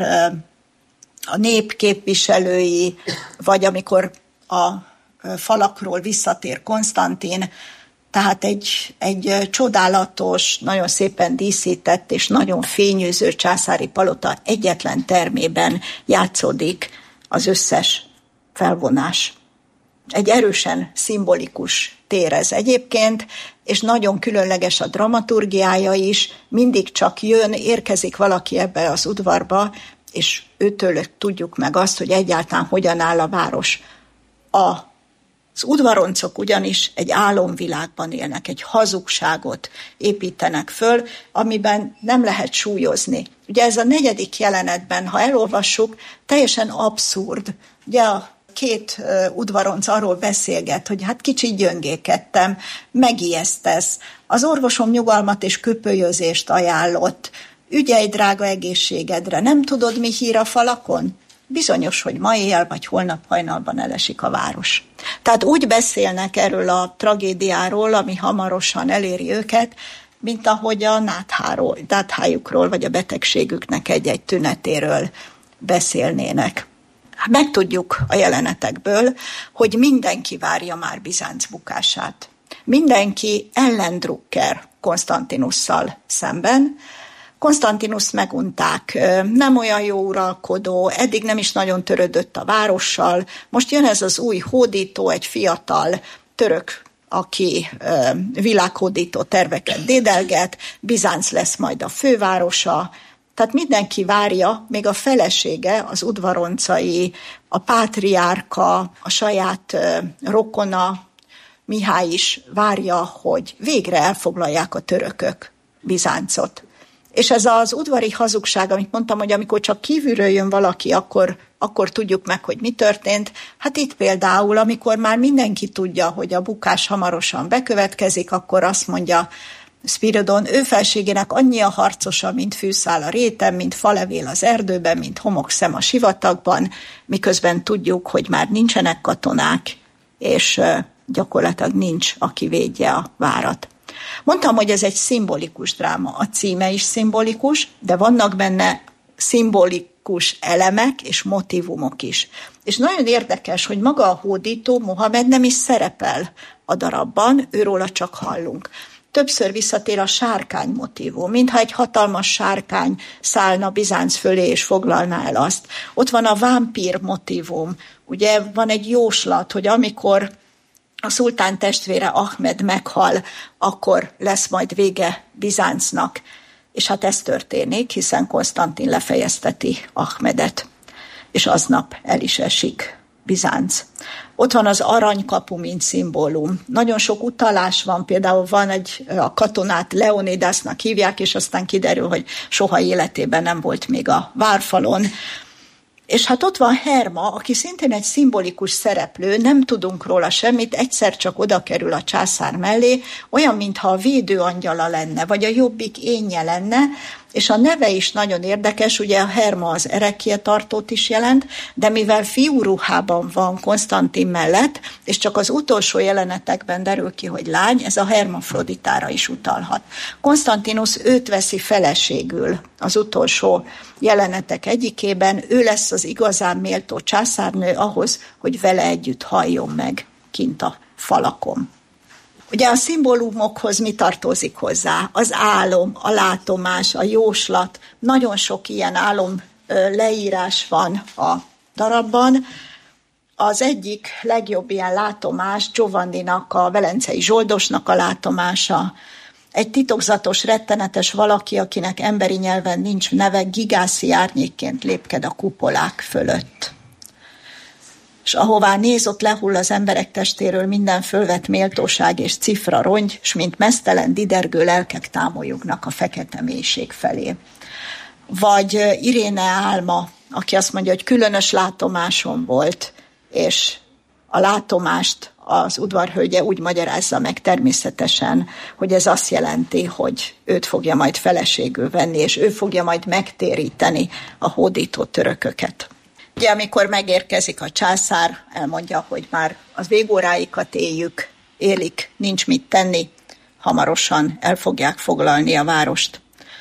a nép képviselői, vagy amikor a falakról visszatér Konstantin, tehát egy, egy csodálatos, nagyon szépen díszített és nagyon fényűző császári palota egyetlen termében játszódik az összes felvonás. Egy erősen szimbolikus tér ez egyébként, és nagyon különleges a dramaturgiája is, mindig csak jön, érkezik valaki ebbe az udvarba, és őtől tudjuk meg azt, hogy egyáltalán hogyan áll a város. A Az udvaroncok ugyanis egy álomvilágban élnek, egy hazugságot építenek föl, amiben nem lehet súlyozni. Ugye ez a negyedik jelenetben, ha elolvassuk, teljesen abszurd. Ugye a két uh, udvaronc arról beszélget, hogy hát kicsit gyöngékedtem, megijesztesz. Az orvosom nyugalmat és köpölyözést ajánlott. Ügyelj drága egészségedre, nem tudod, mi hír a falakon? Bizonyos, hogy ma éjjel vagy holnap hajnalban elesik a város. Tehát úgy beszélnek erről a tragédiáról, ami hamarosan eléri őket, mint ahogy a nátháról, náthájukról vagy a betegségüknek egy-egy tünetéről beszélnének. Megtudjuk a jelenetekből, hogy mindenki várja már Bizánc bukását. Mindenki ellendrukker Konstantinusszal szemben. Konstantinuszt megunták, nem olyan jó uralkodó, eddig nem is nagyon törődött a várossal, most jön ez az új hódító, egy fiatal török, aki világhódító terveket dédelget, Bizánc lesz majd a fővárosa, tehát mindenki várja, még a felesége, az udvaroncai, a pátriárka, a saját rokona, Mihály is várja, hogy végre elfoglalják a törökök Bizáncot. És ez az udvari hazugság, amit mondtam, hogy amikor csak kívülről jön valaki, akkor, akkor tudjuk meg, hogy mi történt. Hát itt például, amikor már mindenki tudja, hogy a bukás hamarosan bekövetkezik, akkor azt mondja Spiridon, ő felségének annyi a harcosa, mint fűszál a réten, mint falevél az erdőben, mint homokszem a sivatagban, miközben tudjuk, hogy már nincsenek katonák, és gyakorlatilag nincs, aki védje a várat. Mondtam, hogy ez egy szimbolikus dráma. A címe is szimbolikus, de vannak benne szimbolikus elemek és motívumok is. És nagyon érdekes, hogy maga a hódító, Mohamed nem is szerepel a darabban, őróla csak hallunk. Többször visszatér a sárkány motívum, mintha egy hatalmas sárkány szállna Bizánc fölé és foglalná el azt. Ott van a vámpír motívum. Ugye van egy jóslat, hogy amikor a szultán testvére Ahmed meghal, akkor lesz majd vége Bizáncnak. És hát ez történik, hiszen Konstantin lefejezteti Ahmedet, és aznap el is esik Bizánc. Ott van az aranykapu, mint szimbólum. Nagyon sok utalás van, például van egy, a katonát Leonidasnak hívják, és aztán kiderül, hogy soha életében nem volt még a várfalon. És hát ott van Herma, aki szintén egy szimbolikus szereplő, nem tudunk róla semmit, egyszer csak oda kerül a császár mellé, olyan, mintha a védőangyala lenne, vagy a jobbik énje lenne, és a neve is nagyon érdekes, ugye a Herma az ereklyétartót is jelent, de mivel fiúruhában van Konstantin mellett, és csak az utolsó jelenetekben derül ki, hogy lány, ez a Hermafroditára is utalhat. Konstantinus őt veszi feleségül az utolsó jelenetek egyikében, ő lesz az igazán méltó császárnő ahhoz, hogy vele együtt halljon meg kint a falakon. Ugye a szimbólumokhoz mi tartozik hozzá? Az álom, a látomás, a jóslat, nagyon sok ilyen álom leírás van a darabban. Az egyik legjobb ilyen látomás Giovanninak, a velencei zsoldosnak a látomása. Egy titokzatos, rettenetes valaki, akinek emberi nyelven nincs neve, gigászi árnyékként lépked a kupolák fölött. És ahová néz, ott lehull az emberek testéről minden fölvett méltóság és cifra rongy, s mint meztelen didergő lelkek támolyognak a fekete mélység felé. Vagy Iréne álma, aki azt mondja, hogy különös látomásom volt, és a látomást az udvarhölgye úgy magyarázza meg természetesen, hogy ez azt jelenti, hogy őt fogja majd feleségül venni, és ő fogja majd megtéríteni a hódító törököket. Ugye, amikor megérkezik a császár, elmondja, hogy már az végóráikat éljük, élik, nincs mit tenni, hamarosan el fogják foglalni a várost.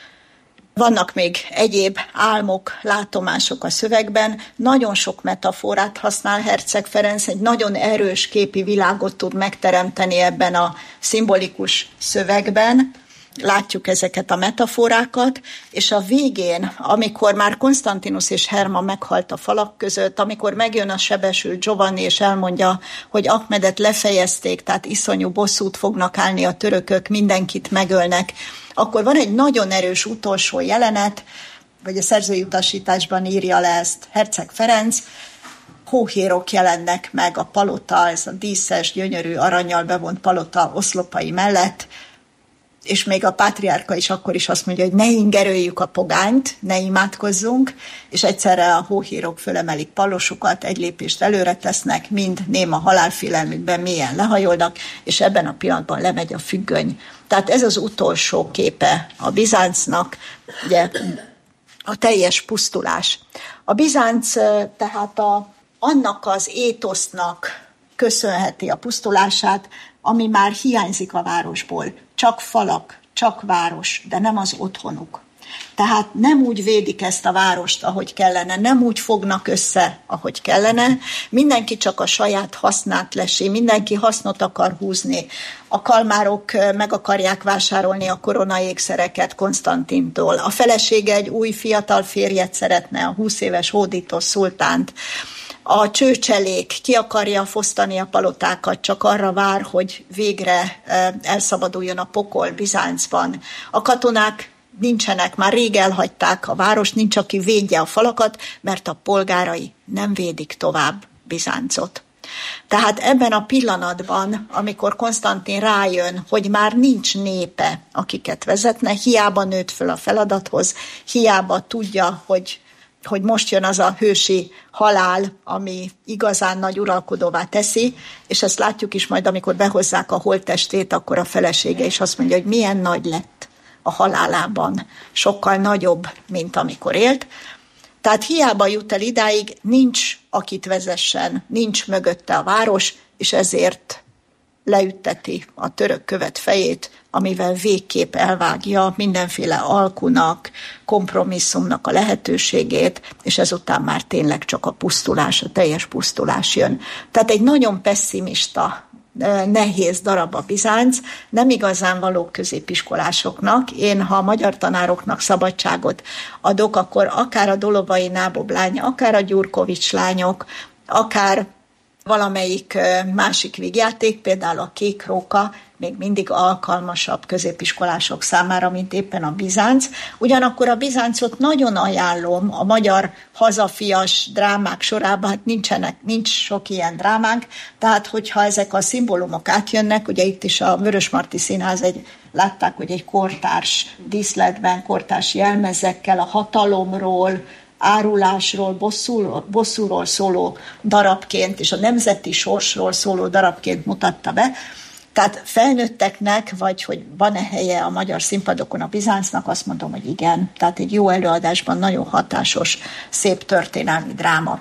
Vannak még egyéb álmok, látomások a szövegben, nagyon sok metaforát használ Herceg Ferenc, egy nagyon erős képi világot tud megteremteni ebben a szimbolikus szövegben. Látjuk ezeket a metaforákat, és a végén, amikor már Konstantinus és Herma meghalt a falak között, amikor megjön a sebesült Giovanni, és elmondja, hogy Ahmedet lefejezték, tehát iszonyú bosszút fognak állni a törökök, mindenkit megölnek, akkor van egy nagyon erős utolsó jelenet, vagy a szerzői utasításban írja le ezt Herceg Ferenc, hóhérok jelennek meg a palota, ez a díszes, gyönyörű, arannyal bevont palota oszlopai mellett, és még a pátriárka is akkor is azt mondja, hogy ne ingeröljük a pogányt, ne imádkozzunk, és egyszerre a hóhírok fölemelik palosukat, egy lépést előre tesznek, mind néma halálfélelmükben mélyen lehajolnak, és ebben a pillanatban lemegy a függöny. Tehát ez az utolsó képe a Bizáncnak, ugye a teljes pusztulás. A Bizánc tehát a, annak az étosznak köszönheti a pusztulását, ami már hiányzik a városból. Csak falak, csak város, de nem az otthonuk. Tehát nem úgy védik ezt a várost, ahogy kellene, nem úgy fognak össze, ahogy kellene. Mindenki csak a saját hasznát lesi, mindenki hasznot akar húzni. A kalmárok meg akarják vásárolni a koronaékszereket Konstantintól. A felesége egy új fiatal férjet szeretne, a húsz éves hódító szultánt. A csőcselék ki akarja fosztani a palotákat, csak arra vár, hogy végre elszabaduljon a pokol Bizáncban. A katonák nincsenek, már rég elhagyták a várost, nincs, aki védje a falakat, mert a polgárai nem védik tovább Bizáncot. Tehát ebben a pillanatban, amikor Konstantin rájön, hogy már nincs népe, akiket vezetne, hiába nőtt föl a feladathoz, hiába tudja, hogy hogy most jön az a hősi halál, ami igazán nagy uralkodóvá teszi, és ezt látjuk is majd, amikor behozzák a holttestét, akkor a felesége is azt mondja, hogy milyen nagy lett a halálában, sokkal nagyobb, mint amikor élt. Tehát hiába jut el idáig, nincs akit vezessen, nincs mögötte a város, és ezért leütteti a török követ fejét, amivel végképp elvágja mindenféle alkunak, kompromisszumnak a lehetőségét, és ezután már tényleg csak a pusztulás, a teljes pusztulás jön. Tehát egy nagyon pesszimista, nehéz darab a Bizánc, nem igazán való középiskolásoknak. Én, ha a magyar tanároknak szabadságot adok, akkor akár a Dolovai Nábob lánya, akár a Gyurkovics lányok, akár valamelyik másik vígjáték, például a Kék Róka, még mindig alkalmasabb középiskolások számára, mint éppen a Bizánc. Ugyanakkor a Bizáncot nagyon ajánlom a magyar hazafias drámák sorában, hát nincsenek, nincs sok ilyen drámánk, tehát hogyha ezek a szimbólumok átjönnek, ugye itt is a Vörösmarty Színház egy, látták, hogy egy kortárs díszletben, kortárs jelmezekkel a hatalomról, árulásról, bosszúról, bosszúról szóló darabként, és a nemzeti sorsról szóló darabként mutatta be. Tehát felnőtteknek, vagy hogy van-e helye a magyar színpadokon a Bizáncnak, azt mondom, hogy igen. Tehát egy jó előadásban nagyon hatásos, szép történelmi dráma.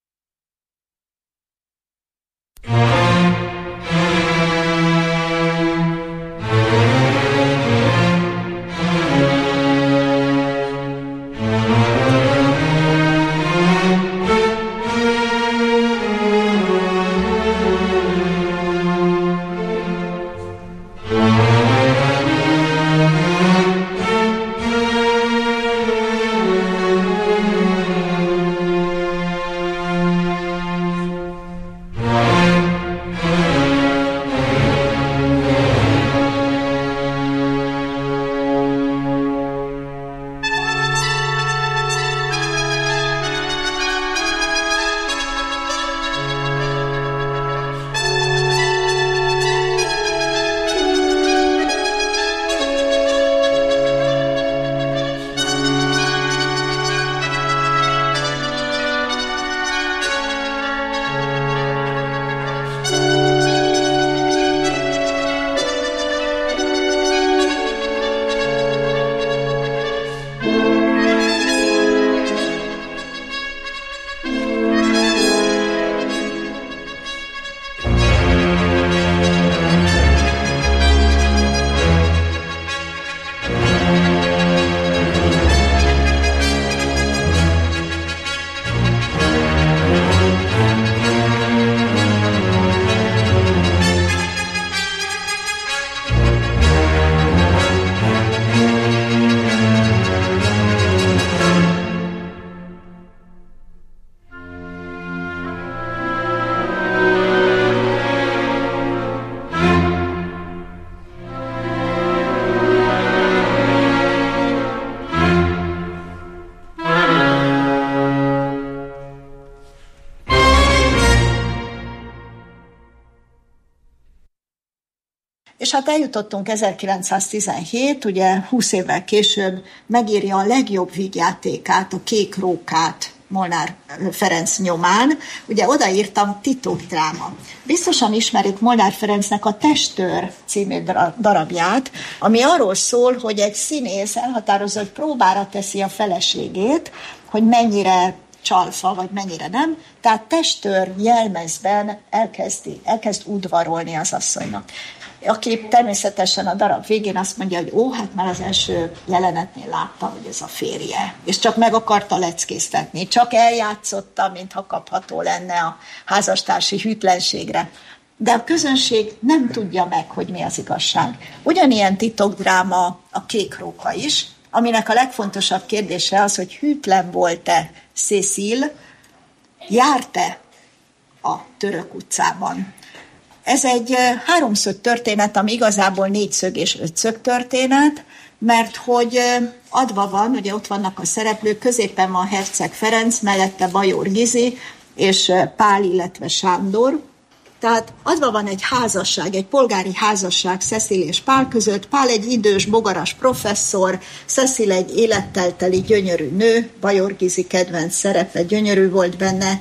És hát eljutottunk ezerkilencszáztizenhét, ugye húsz évvel később megírja a legjobb vígjátékát, a Kék Rókát Molnár Ferenc nyomán. Ugye odaírtam titokdráma. Biztosan ismerik Molnár Ferencnek a Testőr című darabját, ami arról szól, hogy egy színész elhatározza, hogy próbára teszi a feleségét, hogy mennyire csalfa, vagy mennyire nem. Tehát testőr jelmezben elkezdi, elkezd udvarolni az asszonynak. Aki természetesen a darab végén azt mondja, hogy ó, hát már az első jelenetnél látta, hogy ez a férje. És csak meg akarta leckéztetni, csak eljátszotta, mintha kapható lenne a házastársi hűtlenségre. De a közönség nem tudja meg, hogy mi az igazság. Ugyanilyen titokdráma a Kék Róka is, aminek a legfontosabb kérdése az, hogy hűtlen volt-e Cécile, járt-e a Török utcában. Ez egy háromszög történet, ami igazából négyszög és ötszög történet, mert hogy adva van, ugye ott vannak a szereplők, középen van Herceg Ferenc, mellette Bajor Gizi és Pál, illetve Sándor, Tehát adva van egy házasság, egy polgári házasság Cecil és Pál között. Pál egy idős, bogaras professzor, Cecil egy élettel teli gyönyörű nő, Bajor Gizi kedvenc szerepe, gyönyörű volt benne,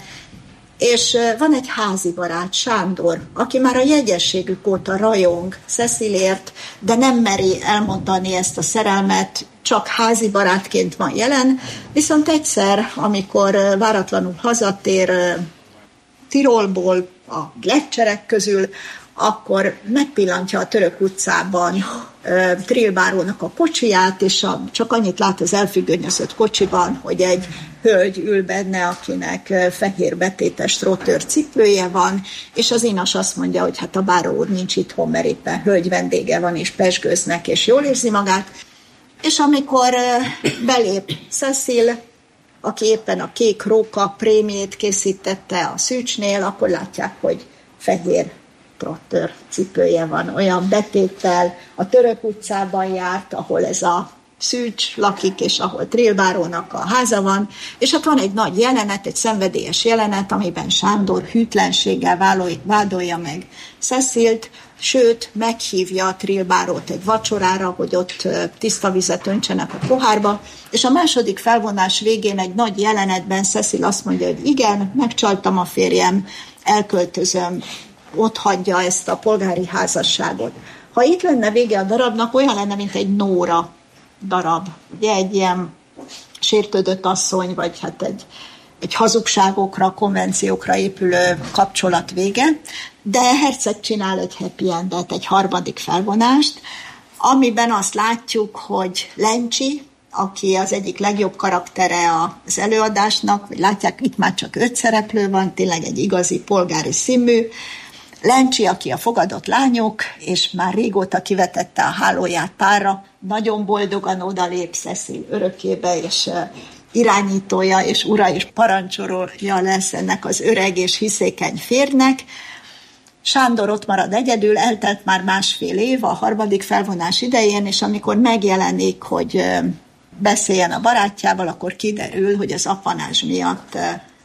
és van egy házi barát, Sándor, aki már a jegyességük óta rajong Cecilért, de nem meri elmondani ezt a szerelmet, csak házi barátként van jelen, viszont egyszer, amikor váratlanul hazatér Tirolból, a gleccserek közül, akkor megpillantja a Török utcában uh, Trilbárónak a kocsiját, és a, csak annyit lát az elfüggönyözött kocsiban, hogy egy hölgy ül benne, akinek uh, fehér betétes trottőr cipője van, és az inas azt mondja, hogy hát a báró úr nincs itthon, mert éppen hölgy vendége van, és pezsgőznek, és jól érzi magát. És amikor uh, belép Cecil, aki éppen a kék róka prémjét készítette a Szűcsnél, akkor látják, hogy fehér trottőr cipője van, olyan betéttel, a Török utcában járt, ahol ez a Szűcs lakik, és ahol Trilbárónak a háza van, és ott van egy nagy jelenet, egy szenvedélyes jelenet, amiben Sándor hűtlenséggel vádolja meg Cecilt, sőt, meghívja Trilbárót egy vacsorára, hogy ott tiszta vizet öntsenek a pohárba, és a második felvonás végén egy nagy jelenetben Cecil azt mondja, hogy igen, megcsaltam a férjem, elköltözöm, ott hagyja ezt a polgári házasságot. Ha itt lenne vége a darabnak, olyan lenne, mint egy Nóra darab. Ugye egy ilyen sértődött asszony, vagy hát egy, egy hazugságokra, konvenciókra épülő kapcsolat vége, de Herceg csinál egy happy endet, egy harmadik felvonást, amiben azt látjuk, hogy Lencsi, aki az egyik legjobb karaktere az előadásnak, vagy látják, itt már csak öt szereplő van, tényleg egy igazi polgári színmű. Lencsi, aki a fogadott lányok, és már régóta kivetette a hálóját Pálra, nagyon boldogan odalép Cecil örökébe, és irányítója, és ura és parancsolója lesz ennek az öreg és hiszékeny férjnek. Sándor ott marad egyedül, eltelt már másfél év a harmadik felvonás idején, és amikor megjelenik, hogy beszéljen a barátjával, akkor kiderül, hogy az apanázs miatt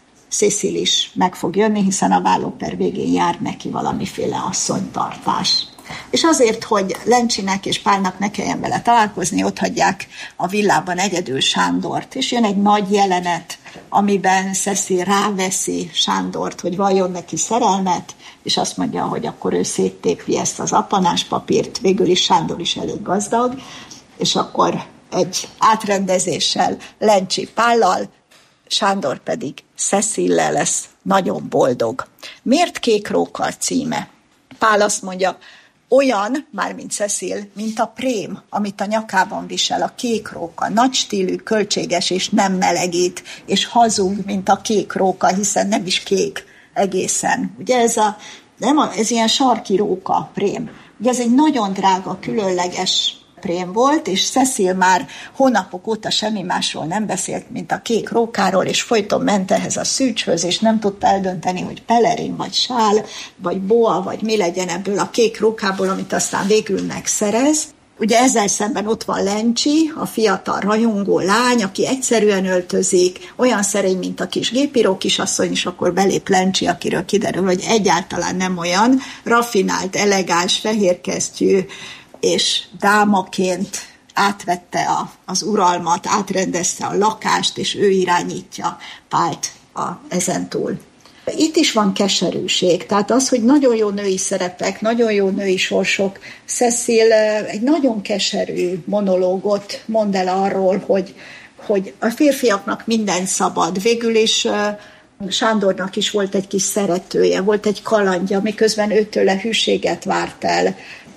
Cecil is meg fog jönni, hiszen a vállóper végén jár neki valamiféle asszonytartás. És azért, hogy Lencsinek és Pálnak ne kelljen vele találkozni, ott hagyják a villában egyedül Sándort, és jön egy nagy jelenet, amiben Cecil ráveszi Sándort, hogy valljon neki szerelmet, és azt mondja, hogy akkor ő széttépi ezt az apanáspapírt, végül is Sándor is elég gazdag, és akkor egy átrendezéssel Lencsi Pállal, Sándor pedig Cecillel lesz nagyon boldog. Miért Kék róka a címe? Pál azt mondja, olyan, mármint Cecil, mint a prém, amit a nyakában visel, a kék róka, nagy stílű, költséges és nem melegít, és hazug, mint a kék róka, hiszen nem is kék egészen. Ugye ez, a, nem a, ez ilyen sarki róka prém. Ugye ez egy nagyon drága, különleges prém volt, és Cecil már hónapok óta semmi másról nem beszélt, mint a kék rókáról, és folyton ment ehhez a Szűcshöz, és nem tudta eldönteni, hogy pelerin, vagy sál, vagy boa, vagy mi legyen ebből a kék rókából, amit aztán végül megszerez. Ugye ezzel szemben ott van Lencsi, a fiatal rajongó lány, aki egyszerűen öltözik, olyan szerény, mint a kis gépíró kisasszony, és akkor belép Lencsi, akiről kiderül, hogy egyáltalán nem olyan, raffinált, elegáns, fehérkesztyű, és dámaként átvette a, az uralmat, átrendezte a lakást, és ő irányítja Pált a, ezentúl. Itt is van keserűség, tehát az, hogy nagyon jó női szerepek, nagyon jó női sorsok. Cecil egy nagyon keserű monológot mond el arról, hogy, hogy a férfiaknak minden szabad. Végül is Sándornak is volt egy kis szeretője, volt egy kalandja, miközben őtőle hűséget várt el.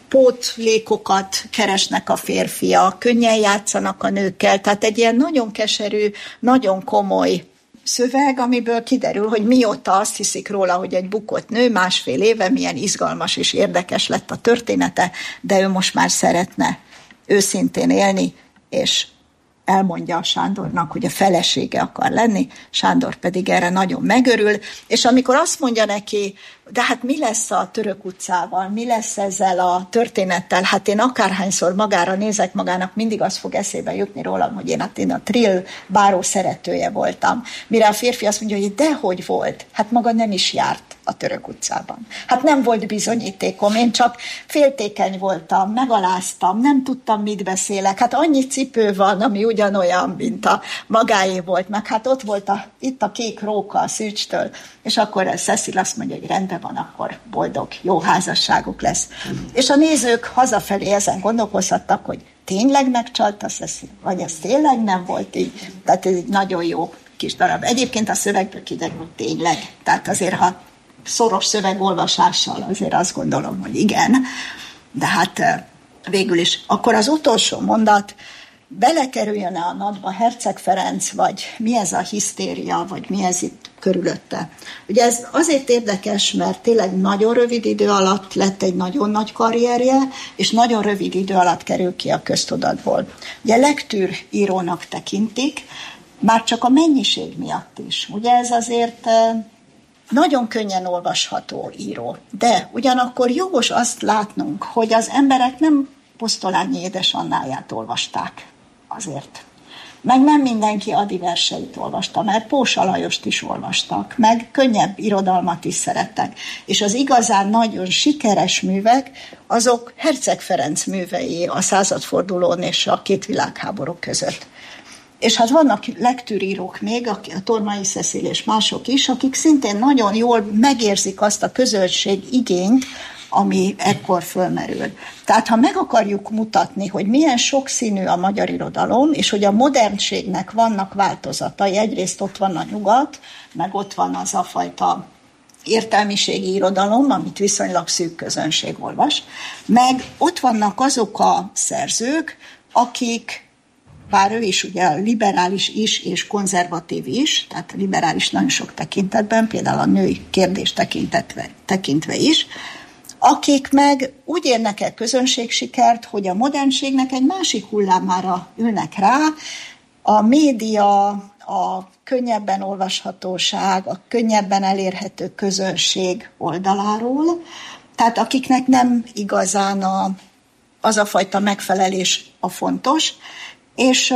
Pótlékokat keresnek a férfiak, könnyen játszanak a nőkkel, tehát egy ilyen nagyon keserű, nagyon komoly szöveg, amiből kiderül, hogy mióta azt hiszik róla, hogy egy bukott nő, másfél éve milyen izgalmas és érdekes lett a története, de ő most már szeretne őszintén élni, és elmondja a Sándornak, hogy a felesége akar lenni, Sándor pedig erre nagyon megörül, és amikor azt mondja neki, de hát mi lesz a Török utcával, mi lesz ezzel a történettel, hát én akárhányszor magára nézek, magának mindig az fog eszébe jutni rólam, hogy én, hát én a Trill báró szeretője voltam. Mire a férfi azt mondja, hogy dehogy volt, hát maga nem is járt a Török utcában. Hát nem volt bizonyítékom, én csak féltékeny voltam, megaláztam, nem tudtam, mit beszélek. Hát annyi cipő van, ami ugyanolyan, mint a magáé volt, meg hát ott volt a, itt a kék róka a Szűcstől, és akkor Cecil azt mondja, hogy rendben van, akkor boldog, jó házasságuk lesz. Mm. És a nézők hazafelé ezen gondolkozhattak, hogy tényleg megcsalt a Cecil, vagy ez tényleg nem volt így. Tehát ez egy nagyon jó kis darab. Egyébként a szövegből kiderül tényleg. Tehát azért, ha szoros szövegolvasással, azért azt gondolom, hogy igen. De hát végül is. Akkor az utolsó mondat, belekerüljön-e a nadba Herceg Ferenc, vagy mi ez a hisztéria, vagy mi ez itt körülötte. Ugye ez azért érdekes, mert tényleg nagyon rövid idő alatt lett egy nagyon nagy karrierje, és nagyon rövid idő alatt kerül ki a köztudatból. Ugye lektűr írónak tekintik, már csak a mennyiség miatt is. Ugye ez azért nagyon könnyen olvasható író. De ugyanakkor jogos azt látnunk, hogy az emberek nem Posztolányi édesannáját olvasták azért. Meg nem mindenki Ady verseit olvasta, mert Pósa Lajost is olvastak, meg könnyebb irodalmat is szerettek. És az igazán nagyon sikeres művek, azok Herceg Ferenc művei a századfordulón és a két világháború között. És hát vannak lektűrírók még, a Tormai Cecil és mások is, akik szintén nagyon jól megérzik azt a közönség igényt, ami ekkor fölmerül. Tehát ha meg akarjuk mutatni, hogy milyen sokszínű a magyar irodalom, és hogy a modernségnek vannak változatai, egyrészt ott van a nyugat, meg ott van az a fajta értelmiségi irodalom, amit viszonylag szűk közönség olvas, meg ott vannak azok a szerzők, akik, bár ő is ugye liberális is, és konzervatív is, tehát liberális nagyon sok tekintetben, például a női kérdés tekintve, tekintve is, akik meg úgy érnek el közönségsikert, hogy a modernségnek egy másik hullámára ülnek rá, a média, a könnyebben olvashatóság, a könnyebben elérhető közönség oldaláról, tehát akiknek nem igazán a, az a fajta megfelelés a fontos, és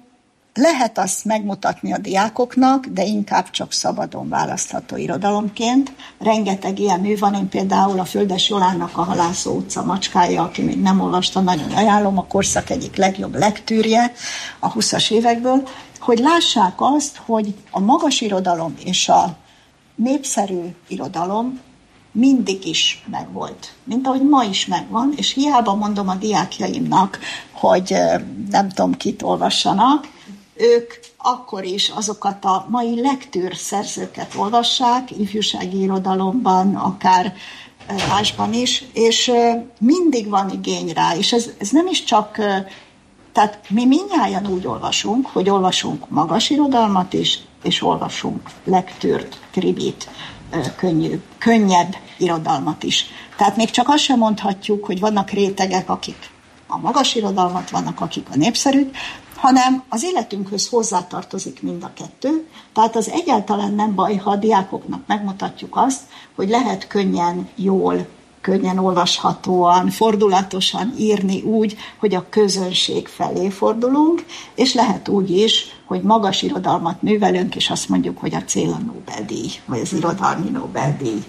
lehet azt megmutatni a diákoknak, de inkább csak szabadon választható irodalomként. Rengeteg ilyen mű van, én például a Földes Jolánnak a Halászó utca macskája, aki még nem olvasta, nagyon ajánlom, a korszak egyik legjobb lektűrje a huszas évekből, hogy lássák azt, hogy a magas irodalom és a népszerű irodalom mindig is megvolt, mint ahogy ma is megvan, és hiába mondom a diákjaimnak, hogy nem tudom, kit olvassanak, ők akkor is azokat a mai lektűr szerzőket olvassák, ifjúsági irodalomban, akár másban is, és mindig van igény rá, és ez, ez nem is csak, tehát mi mindnyájan úgy olvasunk, hogy olvasunk magas irodalmat is, és olvasunk lektűrt, kribit, könnyű, könnyebb irodalmat is. Tehát még csak azt sem mondhatjuk, hogy vannak rétegek, akik a magas irodalmat, vannak, akik a népszerűt, hanem az életünkhöz hozzátartozik mind a kettő, tehát az egyáltalán nem baj, ha a diákoknak megmutatjuk azt, hogy lehet könnyen, jól, könnyen olvashatóan, fordulatosan írni úgy, hogy a közönség felé fordulunk, és lehet úgy is, hogy magas irodalmat művelünk, és azt mondjuk, hogy a cél a Nobel-díj, vagy az irodalmi Nobel-díj.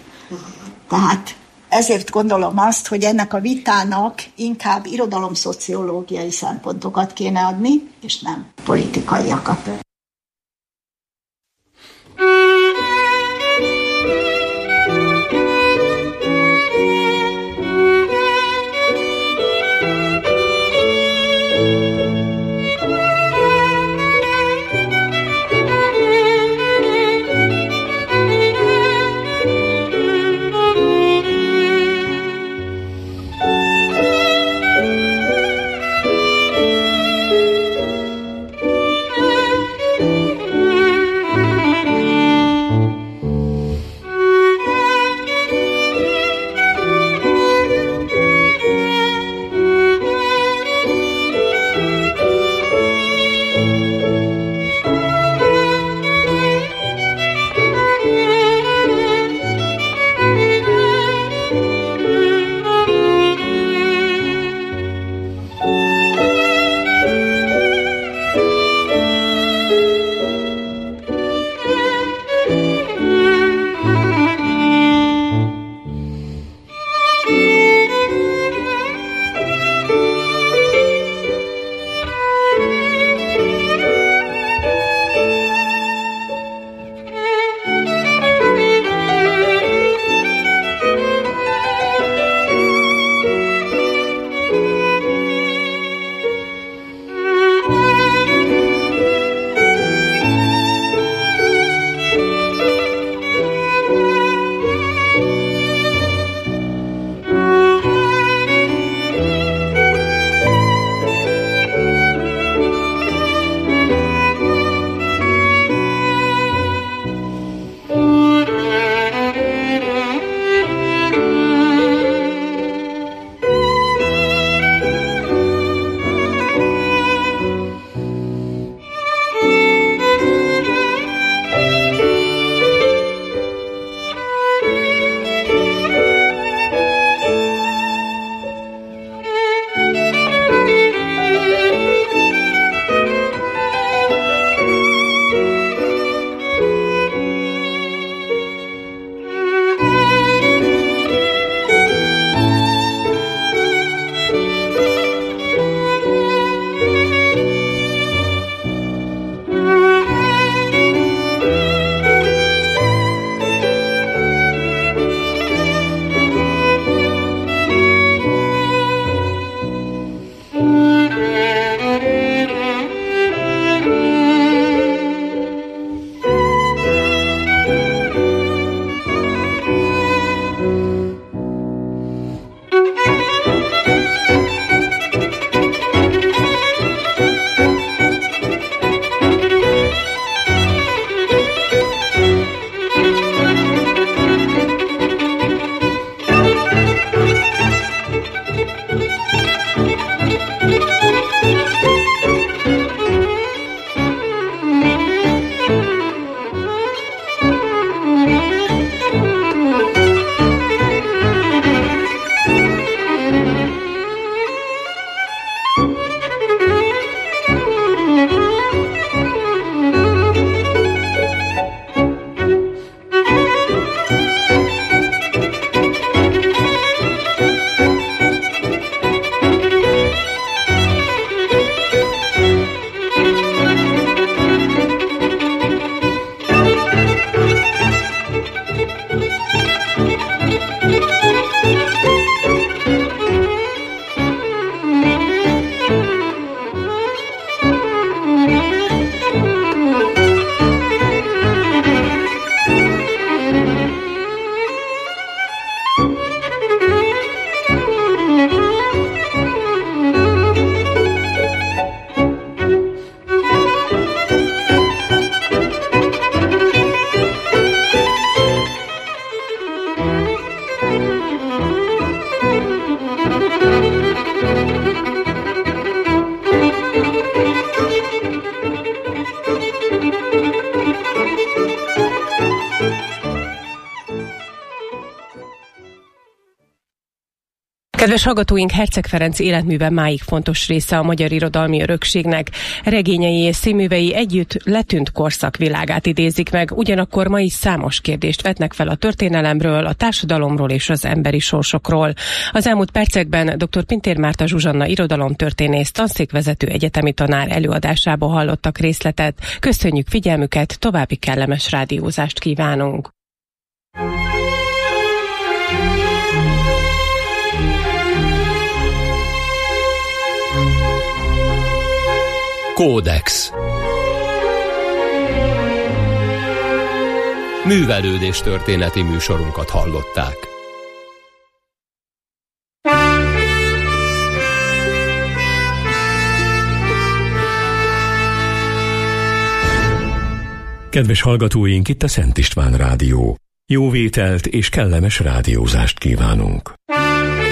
Tehát ezért gondolom azt, hogy ennek a vitának inkább irodalomszociológiai szempontokat kéne adni, és nem politikaiakat. Kedves hallgatóink, Herczeg Ferenc életműve máig fontos része a magyar irodalmi örökségnek. Regényei és színművei együtt letűnt korszak világát idézik meg, ugyanakkor ma is számos kérdést vetnek fel a történelemről, a társadalomról és az emberi sorsokról. Az elmúlt percekben dr. Pintér Márta Zsuzsanna irodalomtörténész, tanszékvezető egyetemi tanár előadásából hallottak részletet. Köszönjük figyelmüket, további kellemes rádiózást kívánunk! Kódex. Művelődés történeti műsorunkat hallották. Kedves hallgatóink, itt a Szent István Rádió. Jó vételt és kellemes rádiózást kívánunk.